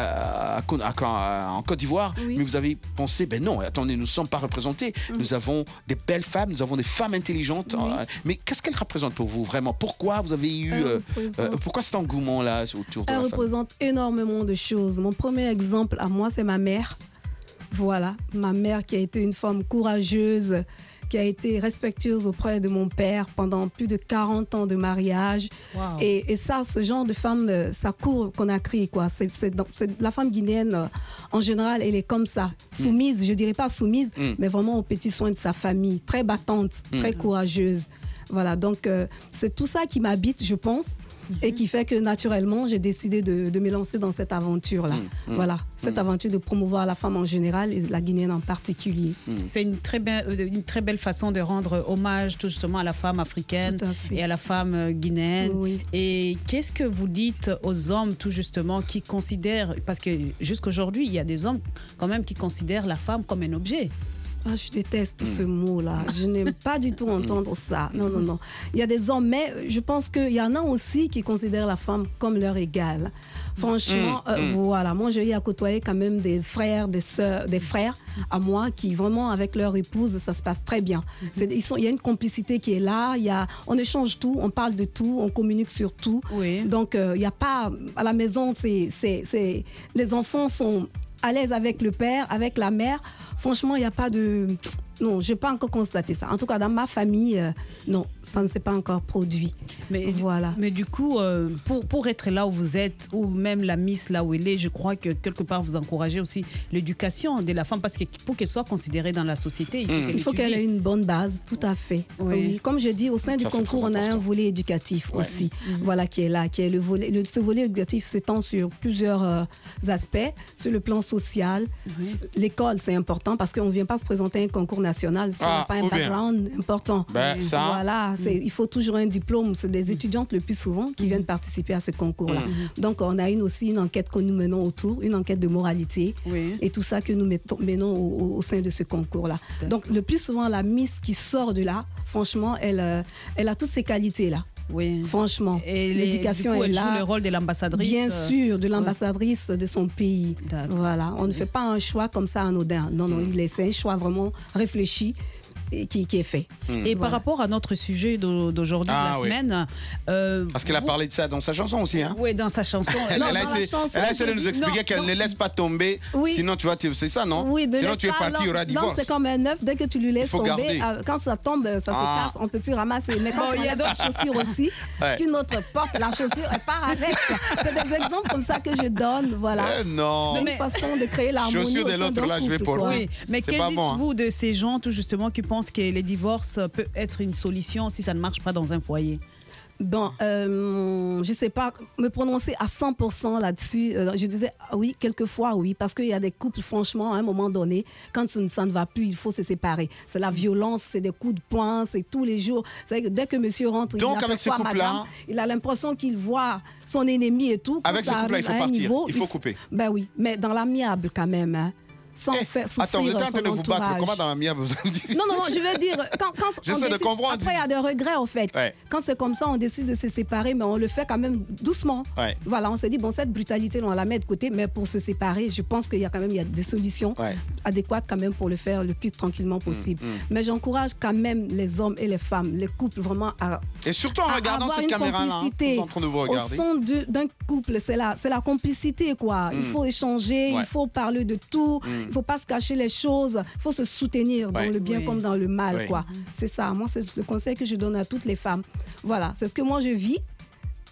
en Côte d'Ivoire, mais vous avez pensé, ben non, attendez, nous ne sommes pas représentés. Nous avons des belles femmes, nous avons des femmes intelligentes. Mais qu'est-ce qu'elle représente pour vous, vraiment? Pourquoi vous avez eu... pourquoi cet engouement-là autour de la femme? Elle représente énormément de choses. Mon premier exemple à moi, c'est ma mère. Voilà, ma mère qui a été une femme courageuse, qui a été respectueuse auprès de mon père pendant plus de 40 ans de mariage. Wow. Et ça, ce genre de femme, ça court qu'on a crié, quoi. La femme guinéenne, en général, elle est comme ça. Soumise, je dirais pas soumise, mais vraiment aux petits soins de sa famille. Très battante, très courageuse. Voilà, donc c'est tout ça qui m'habite, je pense, et qui fait que naturellement, j'ai décidé de me lancer dans cette aventure-là. Voilà, cette aventure de promouvoir la femme en général et la guinéenne en particulier. C'est une très belle façon de rendre hommage tout justement à la femme africaine et à la femme guinéenne. Oui. Et qu'est-ce que vous dites aux hommes tout justement qui considèrent, parce que jusqu'aujourd'hui, il y a des hommes quand même qui considèrent la femme comme un objet. Ah, je déteste ce mot-là. Je n'aime pas du tout entendre ça. Non, non, non. Il y a des hommes, mais je pense qu'il y en a aussi qui considèrent la femme comme leur égale. Franchement, voilà. Moi, j'ai eu à côtoyer quand même des frères, des sœurs, des frères à moi qui vraiment, avec leur épouse, ça se passe très bien. Il y a une complicité qui est là. On échange tout, on parle de tout, on communique sur tout. Oui. Donc, il n'y a pas... À la maison, les enfants sont à l'aise avec le père, avec la mère. Franchement, il n'y a pas de... Non, je n'ai pas encore constaté ça. En tout cas, dans ma famille, non, ça ne s'est pas encore produit. Mais, voilà. Mais du coup, pour être là où vous êtes, ou même la Miss là où elle est, je crois que quelque part, vous encouragez aussi l'éducation de la femme, parce que pour qu'elle soit considérée dans la société, il faut qu'elle ait une bonne base, tout à fait. Oui. Comme je dis, au sein du concours, on a un volet éducatif aussi, voilà, qui est là, qui est le volet. Ce volet éducatif s'étend sur plusieurs aspects, sur le plan social. L'école, c'est important, parce qu'on ne vient pas se présenter à un concours national si on n'a pas un background important. Voilà, il faut toujours un diplôme. C'est des étudiantes le plus souvent qui viennent participer à ce concours-là. Donc, on a aussi une enquête que nous menons autour, une enquête de moralité et tout ça que nous menons au sein de ce concours-là. Donc, le plus souvent, la Miss qui sort de là, franchement, elle a toutes ces qualités-là. Oui. Franchement, et l'éducation est là. Elle joue le rôle de l'ambassadrice. Bien sûr, de l'ambassadrice de son pays. Voilà, on ne fait pas un choix comme ça anodin. Non, non, c'est un choix vraiment réfléchi et qui est fait. Et par rapport à notre sujet d'aujourd'hui, de la semaine... Parce qu'elle a parlé de ça dans sa chanson aussi. Hein? Oui, dans sa chanson. Elle a essayé de nous expliquer qu'elle ne laisse pas tomber, sinon tu vois, c'est ça, non? Oui, sinon tu es parti, il y aura divorce. Non, c'est comme un œuf, dès que tu lui laisses tomber, quand ça tombe, ça se casse, on ne peut plus ramasser. Mais quand il y a d'autres chaussures aussi, qu'une autre porte, la chaussure, elle part avec. C'est des exemples comme ça que je donne, voilà. Non. C'est une façon de créer l'harmonie. Chaussures de l'autre, là, je vais porter. Mais que dites-vous de ces gens, tout justement, qui pensent que les divorces peuvent être une solution si ça ne marche pas dans un foyer? Bon, je ne sais pas me prononcer à 100% là-dessus. Je disais oui, quelquefois oui, parce qu'il y a des couples, franchement, à un moment donné, quand ça ne va plus, il faut se séparer. C'est la violence, c'est des coups de poing, c'est tous les jours. C'est que dès que monsieur rentre, donc, avec ce couple-là, il a l'impression qu'il voit son ennemi et tout. Avec ce couple-là, il faut partir, il faut couper. Ben oui, mais dans l'amiable quand même, hein. Sans faire souffrir. Attends, vous êtes en train de vous battre. Comment dans la mienne Non, je veux dire, quand j'essaie de comprendre. Après, il y a des regrets, en fait. Ouais. Quand c'est comme ça, on décide de se séparer, mais on le fait quand même doucement. Ouais. Voilà, on s'est dit, bon, cette brutalité, on la met de côté, mais pour se séparer, je pense qu'il y a quand même des solutions adéquates quand même pour le faire le plus tranquillement possible. Mais j'encourage quand même les hommes et les femmes, les couples vraiment à... Et surtout en regardant cette caméra-là, en train de vous regarder. Au sein d'un couple, c'est la complicité, quoi. Il faut échanger, il faut parler de tout. Il ne faut pas se cacher les choses. Il faut se soutenir dans le bien comme dans le mal, quoi. C'est ça. Moi, c'est le conseil que je donne à toutes les femmes. Voilà, c'est ce que moi je vis.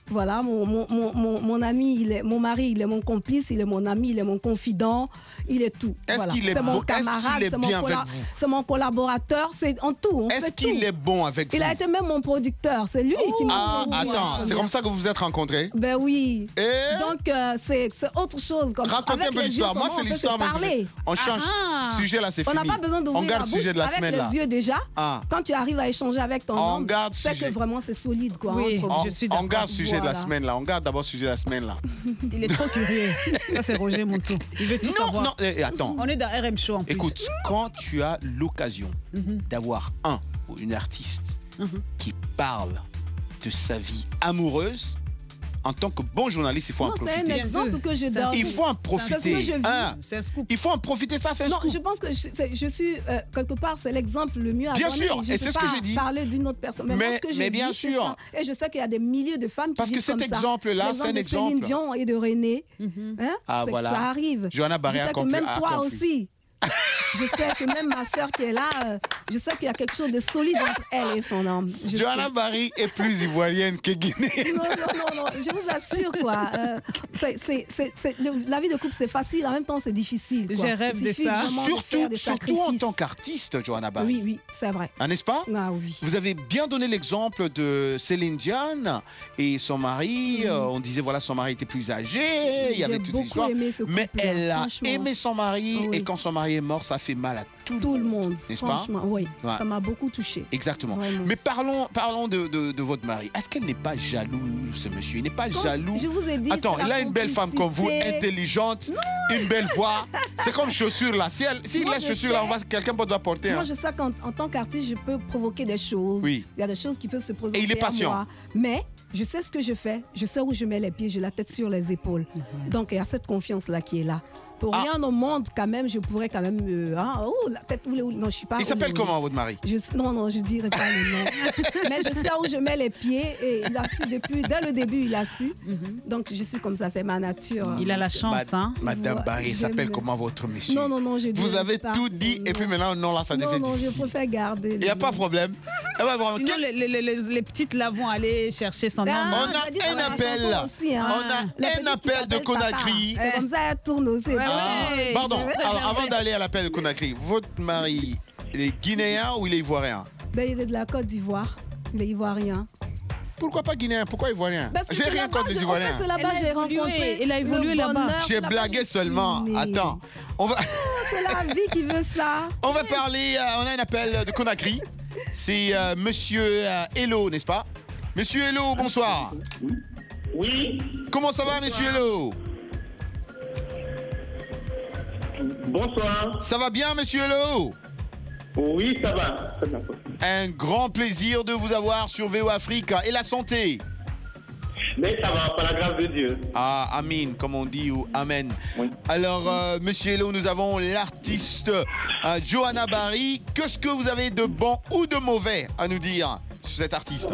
Voilà, mon ami, mon mari, il est mon complice, il est mon ami, il est mon confident, il est tout. Est-ce qu'il est c'est mon bon, camarade, est-ce qu'il est bien avec vous? C'est mon collaborateur, c'est en tout. Est-ce qu'il est bon avec vous? Il a été même mon producteur, c'est lui qui m'a... attends, c'est comme ça que vous vous êtes rencontrés? Ben oui. Et donc, c'est autre chose. Racontez un peu l'histoire. Moi, c'est l'histoire. On change. Sujet là, c'est fini. On n'a pas besoin d'ouvrir la bouche. Sujet de la semaine, avec les yeux déjà. Quand tu arrives à échanger avec ton homme, c'est que vraiment c'est solide. Quoi, oui, je suis on garde sujet de la semaine là. On garde d'abord sujet de la semaine là. Il est trop curieux. Ça, c'est Roger Montou. Il veut tout savoir. Non, attends. On est dans RM Show en plus. Écoute, quand tu as l'occasion d'avoir un ou une artiste qui parle de sa vie amoureuse, en tant que bon journaliste, il faut en profiter. C'est un exemple que je donne. Il faut en profiter. C'est un scoop. Il faut en profiter, ça c'est un scoop. Non, je pense que je suis, quelque part, c'est l'exemple le mieux à bien donner. sûr, et c'est ce que j'ai dit. Parler d'une autre personne. Mais bien sûr. Et je sais qu'il y a des milliers de femmes qui parce que cet exemple-là, c'est un exemple. De Céline Dion et de René. Voilà. Ça arrive. Johanna Barry a compris. Même toi aussi. Je sais que même ma sœur qui est là, je sais qu'il y a quelque chose de solide entre elle et son homme. Johanna Barry est plus ivoirienne que guinéenne. Non, je vous assure, quoi. La vie de couple, c'est facile, en même temps, c'est difficile. J'ai rêve de ça. Surtout en tant qu'artiste, Johanna Barry. Oui, c'est vrai. N'est-ce pas? Ah oui. Vous avez bien donné l'exemple de Céline Dion et son mari. On disait, voilà, son mari était plus âgé, il y avait toute l'histoire. Mais elle a aimé son mari, et quand son mari est mort, ça fait mal à tout le monde. N'est-ce pas? Franchement, oui. Ouais. Ça m'a beaucoup touché. Exactement. Vraiment. Mais parlons de votre mari. Est-ce qu'elle n'est pas jaloux, ce monsieur? Il n'est pas jaloux? Je vous ai dit. Attends, il a une belle femme comme vous, intelligente, une belle voix. C'est comme chaussures là. Si la chaussure là, quelqu'un doit porter. Moi, je sais qu'en tant qu'artiste, je peux provoquer des choses. Oui. Il y a des choses qui peuvent se présenter. Et il est patient. À moi. Mais je sais ce que je fais. Je sais où je mets les pieds. J'ai la tête sur les épaules. Donc, il y a cette confiance là qui est là. Pour rien au monde, quand même, je pourrais quand même... la tête... Non, je suis pas... Il s'appelle comment, votre mari? Non, je dirais pas le nom. Mais je sais où je mets les pieds et il a su dès le début, il a su. Donc, je suis comme ça, c'est ma nature. Il a la chance, Madame Barry, il s'appelle comment votre monsieur? Non, je dis vous avez tout dit et puis maintenant, non, là, ça devient difficile. Non, je préfère garder. Il n'y a pas de problème. Sinon, les petites là vont aller chercher son nom. On a un appel là. On a un appel de Conakry. C'est comme ça, elle tourne aussi. Pardon, avant d'aller à l'appel de Conakry, votre mari, il est guinéen ou il est ivoirien? Il est de la Côte d'Ivoire. Il est ivoirien. Pourquoi pas guinéen? Pourquoi ivoirien? J'ai rien contre les Ivoiriens. C'est là-bas j'ai rencontré. Il a évolué là-bas. J'ai blagué seulement. Attends. C'est la vie qui veut ça. On va parler. On a un appel de Conakry. C'est Monsieur Hello, n'est-ce pas? Monsieur Hello, bonsoir. Oui. Comment ça va, Monsieur Hello? Bonsoir. Ça va bien, Monsieur Hello? Oui, ça va. Un grand plaisir de vous avoir sur VO Afrique. Et la santé? Mais ça va, par la grâce de Dieu. Amen, comme on dit, ou Amen. Oui. Alors, Monsieur Hello, nous avons l'artiste Johanna Barry. Qu'est-ce que vous avez de bon ou de mauvais à nous dire sur cet artiste?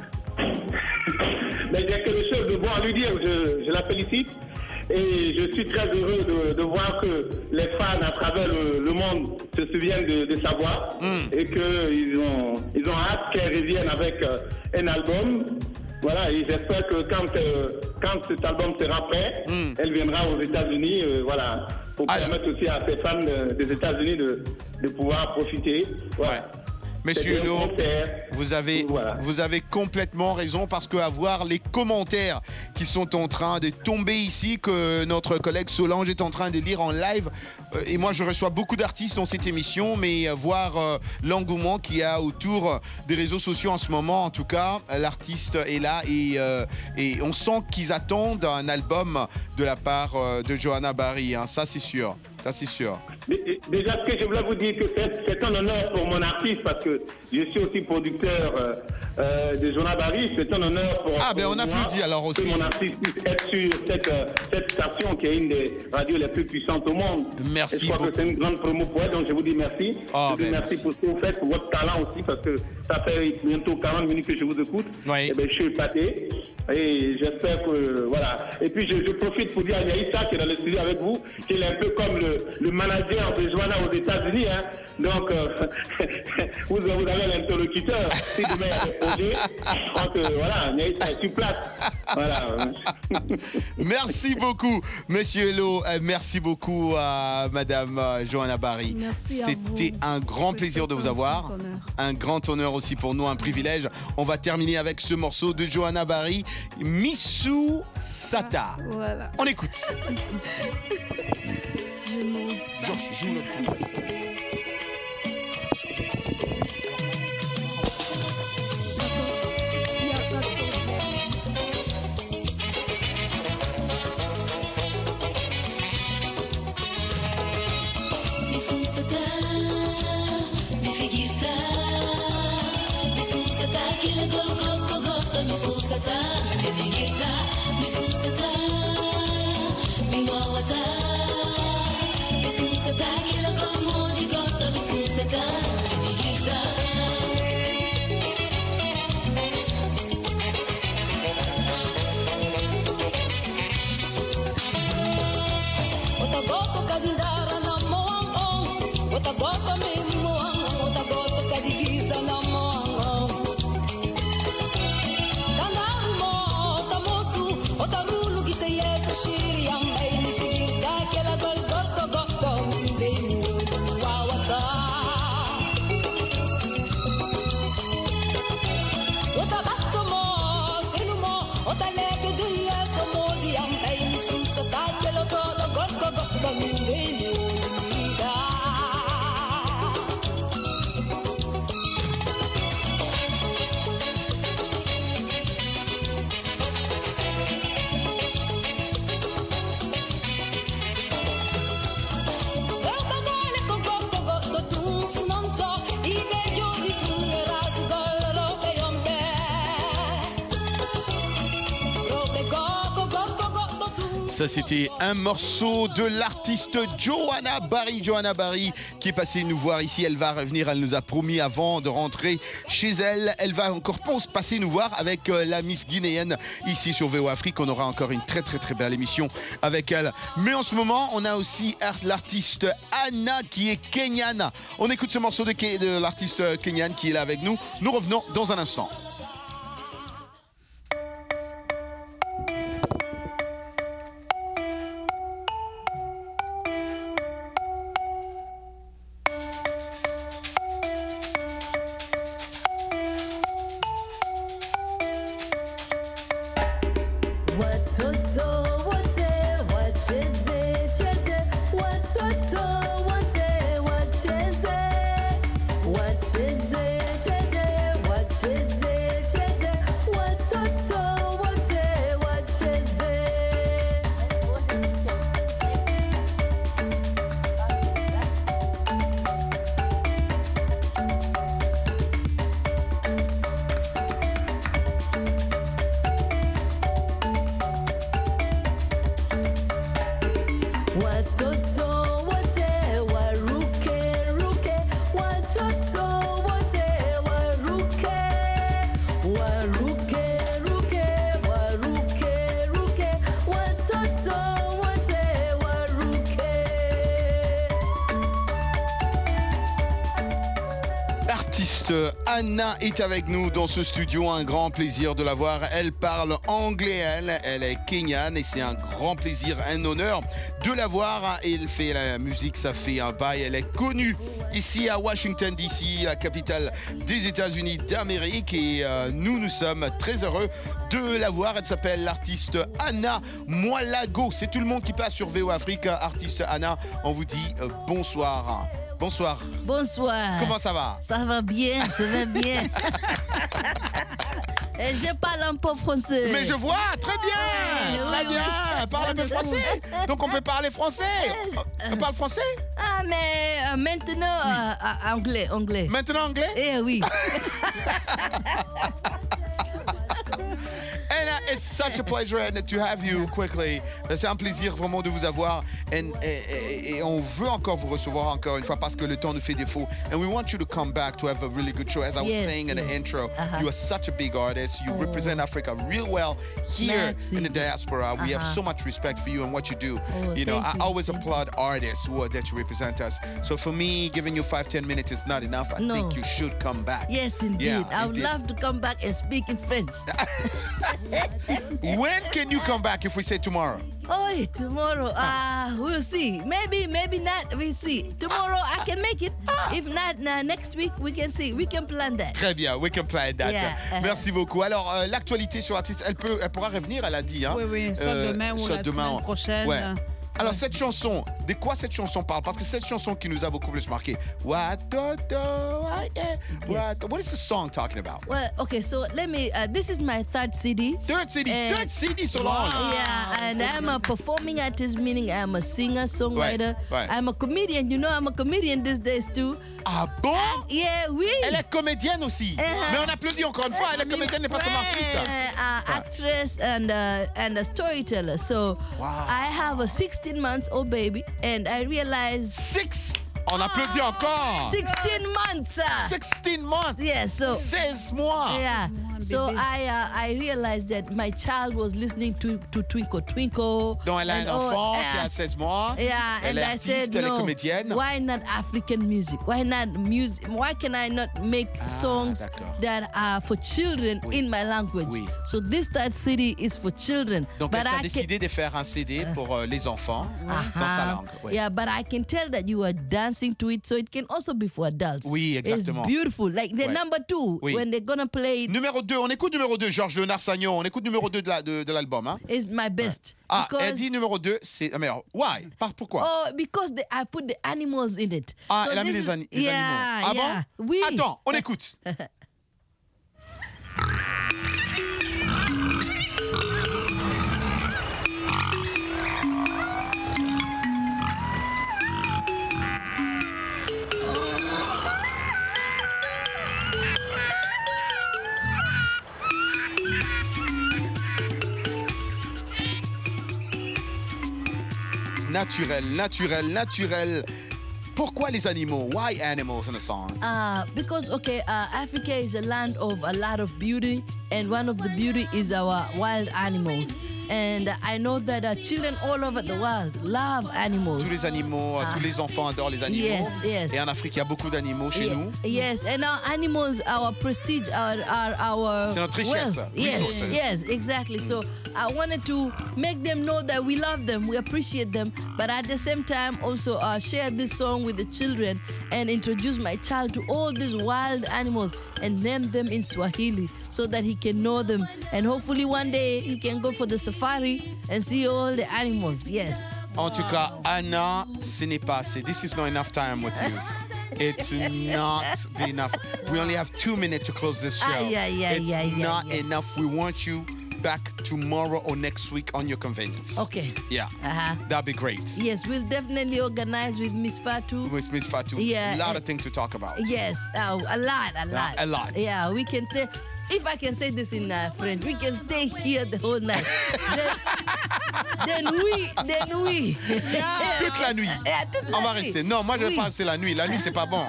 Mais il y a quelque chose de bon à lui dire. Je la félicite. Et je suis très heureux de voir que les fans à travers le monde se souviennent de sa voix et qu'ils ont hâte qu'elle revienne avec un album. Voilà, et j'espère que quand cet album sera prêt, elle viendra aux États-Unis, voilà, pour permettre aussi à ses fans des États-Unis de pouvoir profiter. Voilà. Ouais. Monsieur Hello, vous avez complètement raison parce qu'à voir les commentaires qui sont en train de tomber ici, que notre collègue Solange est en train de lire en live, et moi je reçois beaucoup d'artistes dans cette émission, mais voir l'engouement qu'il y a autour des réseaux sociaux en ce moment, en tout cas, l'artiste est là et on sent qu'ils attendent un album de la part de Johanna Barry, hein, ça c'est sûr. Ça, c'est sûr. Déjà, ce que je voulais vous dire, que c'est un honneur pour mon artiste, parce que je suis aussi producteur de Johanna Barry. C'est un honneur pour on applaudit alors aussi. Que mon artiste puisse être sur cette station qui est une des radios les plus puissantes au monde. Merci et je crois beaucoup. Que c'est une grande promo pour elle, donc je vous dis merci. Merci pour ce que vous faites, pour votre talent aussi, parce que ça fait bientôt 40 minutes que je vous écoute. Oui. Et je suis épaté. Et j'espère que, voilà. Et puis, je profite pour dire à Yaïssa, qui est dans le studio avec vous, qu'il est un peu comme le manager de Johanna aux États-Unis. Hein. Donc, vous avez l'interlocuteur. Si demain il y a des projets, je crois que, voilà, Yaïssa est sur place. Voilà. Merci beaucoup, Monsieur Hello. Merci beaucoup à Madame Johanna Barry. Merci. C'était un grand plaisir de vous avoir. Un grand honneur aussi pour nous, un privilège. On va terminer avec ce morceau de Johanna Barry, Misu Sata. Voilà. On écoute. Georges, joue le trombone. Ça, c'était un morceau de l'artiste Johanna Barry. Johanna Barry qui est passée nous voir ici. Elle va revenir. Elle nous a promis avant de rentrer chez elle. Elle va encore passer nous voir avec la Miss Guinéenne ici sur VOA Afrique. On aura encore une très très très belle émission avec elle. Mais en ce moment, on a aussi l'artiste Anna qui est kenyane. On écoute ce morceau de l'artiste kenyane qui est là avec nous. Nous revenons dans un instant. Anna est avec nous dans ce studio, un grand plaisir de la voir. Elle parle anglais, elle est kenyane et c'est un grand plaisir, un honneur de la voir. Elle fait la musique, ça fait un bail, elle est connue ici à Washington DC, la capitale des États-Unis d'Amérique et nous sommes très heureux de la voir. Elle s'appelle l'artiste Anna Mwalago. C'est tout le monde qui passe sur VOA Afrique. Artiste Anna, on vous dit bonsoir. Bonsoir. Bonsoir. Comment ça va? Ça va bien, ça va bien. Et je parle un peu français. Mais je vois, très bien, très bien. Parle un peu français. Donc on peut parler français. On parle français? Ah, mais maintenant, anglais. Maintenant anglais? Eh oui. Anna, it's such a pleasure to have you quickly. C'est un plaisir vraiment de vous avoir et on veut encore vous recevoir encore une fois parce que le temps nous fait défaut. And we want you to come back to have a really good show. As I was saying in the intro, you are such a big artist. You represent Africa real well here in the diaspora. We have so much respect for you and what you do. You know, I always applaud artists that you represent us. So for me, giving you 5-10 minutes is not enough. I think you should come back. Yes, indeed. I would love to come back and speak in French. When can you come back if we say tomorrow? Oh, tomorrow. We'll see. Maybe not. We'll see. Tomorrow I can make it. If not, next week we can see. We can plan that. Très bien, we can plan that. Yeah. Merci beaucoup. Alors, l'actualité sur l'artiste, elle pourra revenir, elle a dit. Hein? Oui, soit demain ou la semaine prochaine. Ouais. Alors, cette chanson, de quoi cette chanson parle? Parce que cette chanson qui nous a beaucoup plus marqué. What is the song talking about? Well, okay, so let me. This is my third CD. Third CD, Solange. Yeah, and I'm a performing artist, meaning I'm a singer, songwriter. Ouais. I'm a comedian. You know, I'm a comedian these days too. Ah bon? Yeah, oui. Elle est comédienne aussi. Mais on applaudit encore une fois. Elle est comédienne, n'est pas seulement artiste. Actress and a storyteller. So I have a 16-month-old baby, and I realized On applaudit encore. 16 months. 16 months. Yeah, so 16 mois. Yeah. So I realized that my child was listening to Twinkle Twinkle. Donc elle a un enfant qui a 16 mois. Yeah, elle and est I artiste, said, elle est no, comédienne. why not African music? Why not music? Why can I not make songs that are for children in my language? Oui. So this third CD is for children. Donc elle a décidé de faire un CD pour les enfants dans sa langue. Oui. Yeah, but I can tell that you are dancing to it, so it can also be for adults. Oui, exactement. It's beautiful. Like the number 2, when they're gonna play it. Numéro 2, on écoute numéro 2, Georges Léonard Sagnon. On écoute numéro 2 de l'album. Hein? It's my best. Elle dit numéro 2, c'est la meilleure. Why? Pourquoi? Oh, because I put the animals in it. So elle a mis les animaux. Ah bon? Oui. Attends, on écoute. Naturel. Pourquoi les animaux? Why animals in a song? Because, Africa is a land of a lot of beauty, and one of the beauty is our wild animals. And I know that children all over the world love animals. Tous les animaux, tous les enfants adorent les animaux. Yes. Et en Afrique, il y a beaucoup d'animaux chez nous. Yes, and our animals, our prestige, our c'est notre richesse. Wealth. Yes, exactly. So I wanted to make them know that we love them, we appreciate them, but at the same time also share this song with the children and introduce my child to all these wild animals and name them in Swahili so that he can know them. And hopefully one day he can go for the safari and see all the animals. Yes. En tout cas, Anna, ce n'est pas assez. This is not enough time with you. It's not enough. We only have 2 minutes to close this show. It's not enough. We want you back tomorrow or next week on your convenience. Okay. Yeah. That'd be great. Yes, we'll definitely organize with Miss Fatu. With Miss Fatu. Yeah. A lot of things to talk about. Yes. A lot. A lot. Yeah, we can stay. If I can say this in French, we can stay here the whole night. Then we. Toute la nuit. On va rester. Non, moi je vais pas rester la nuit. La nuit c'est pas bon.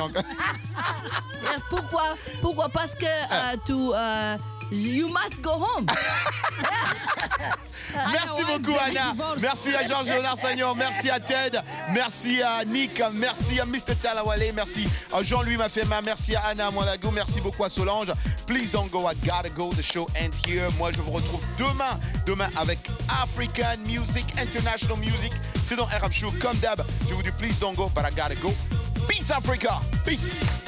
Pourquoi? Parce que you must go home. Merci beaucoup, Anna. Merci à Georges Léonard Sagnon. Merci à Ted. Merci à Nick. Merci à Mr. Talawale. Merci à Jean-Louis Mafema. Merci à Anna Moalago. Merci beaucoup à Solange. Please don't go. I gotta go. The show ends here. Moi, je vous retrouve demain avec African Music, International Music. C'est dans RM Show. Comme d'hab, je vous dis please don't go, but I gotta go. Peace, Africa. Peace.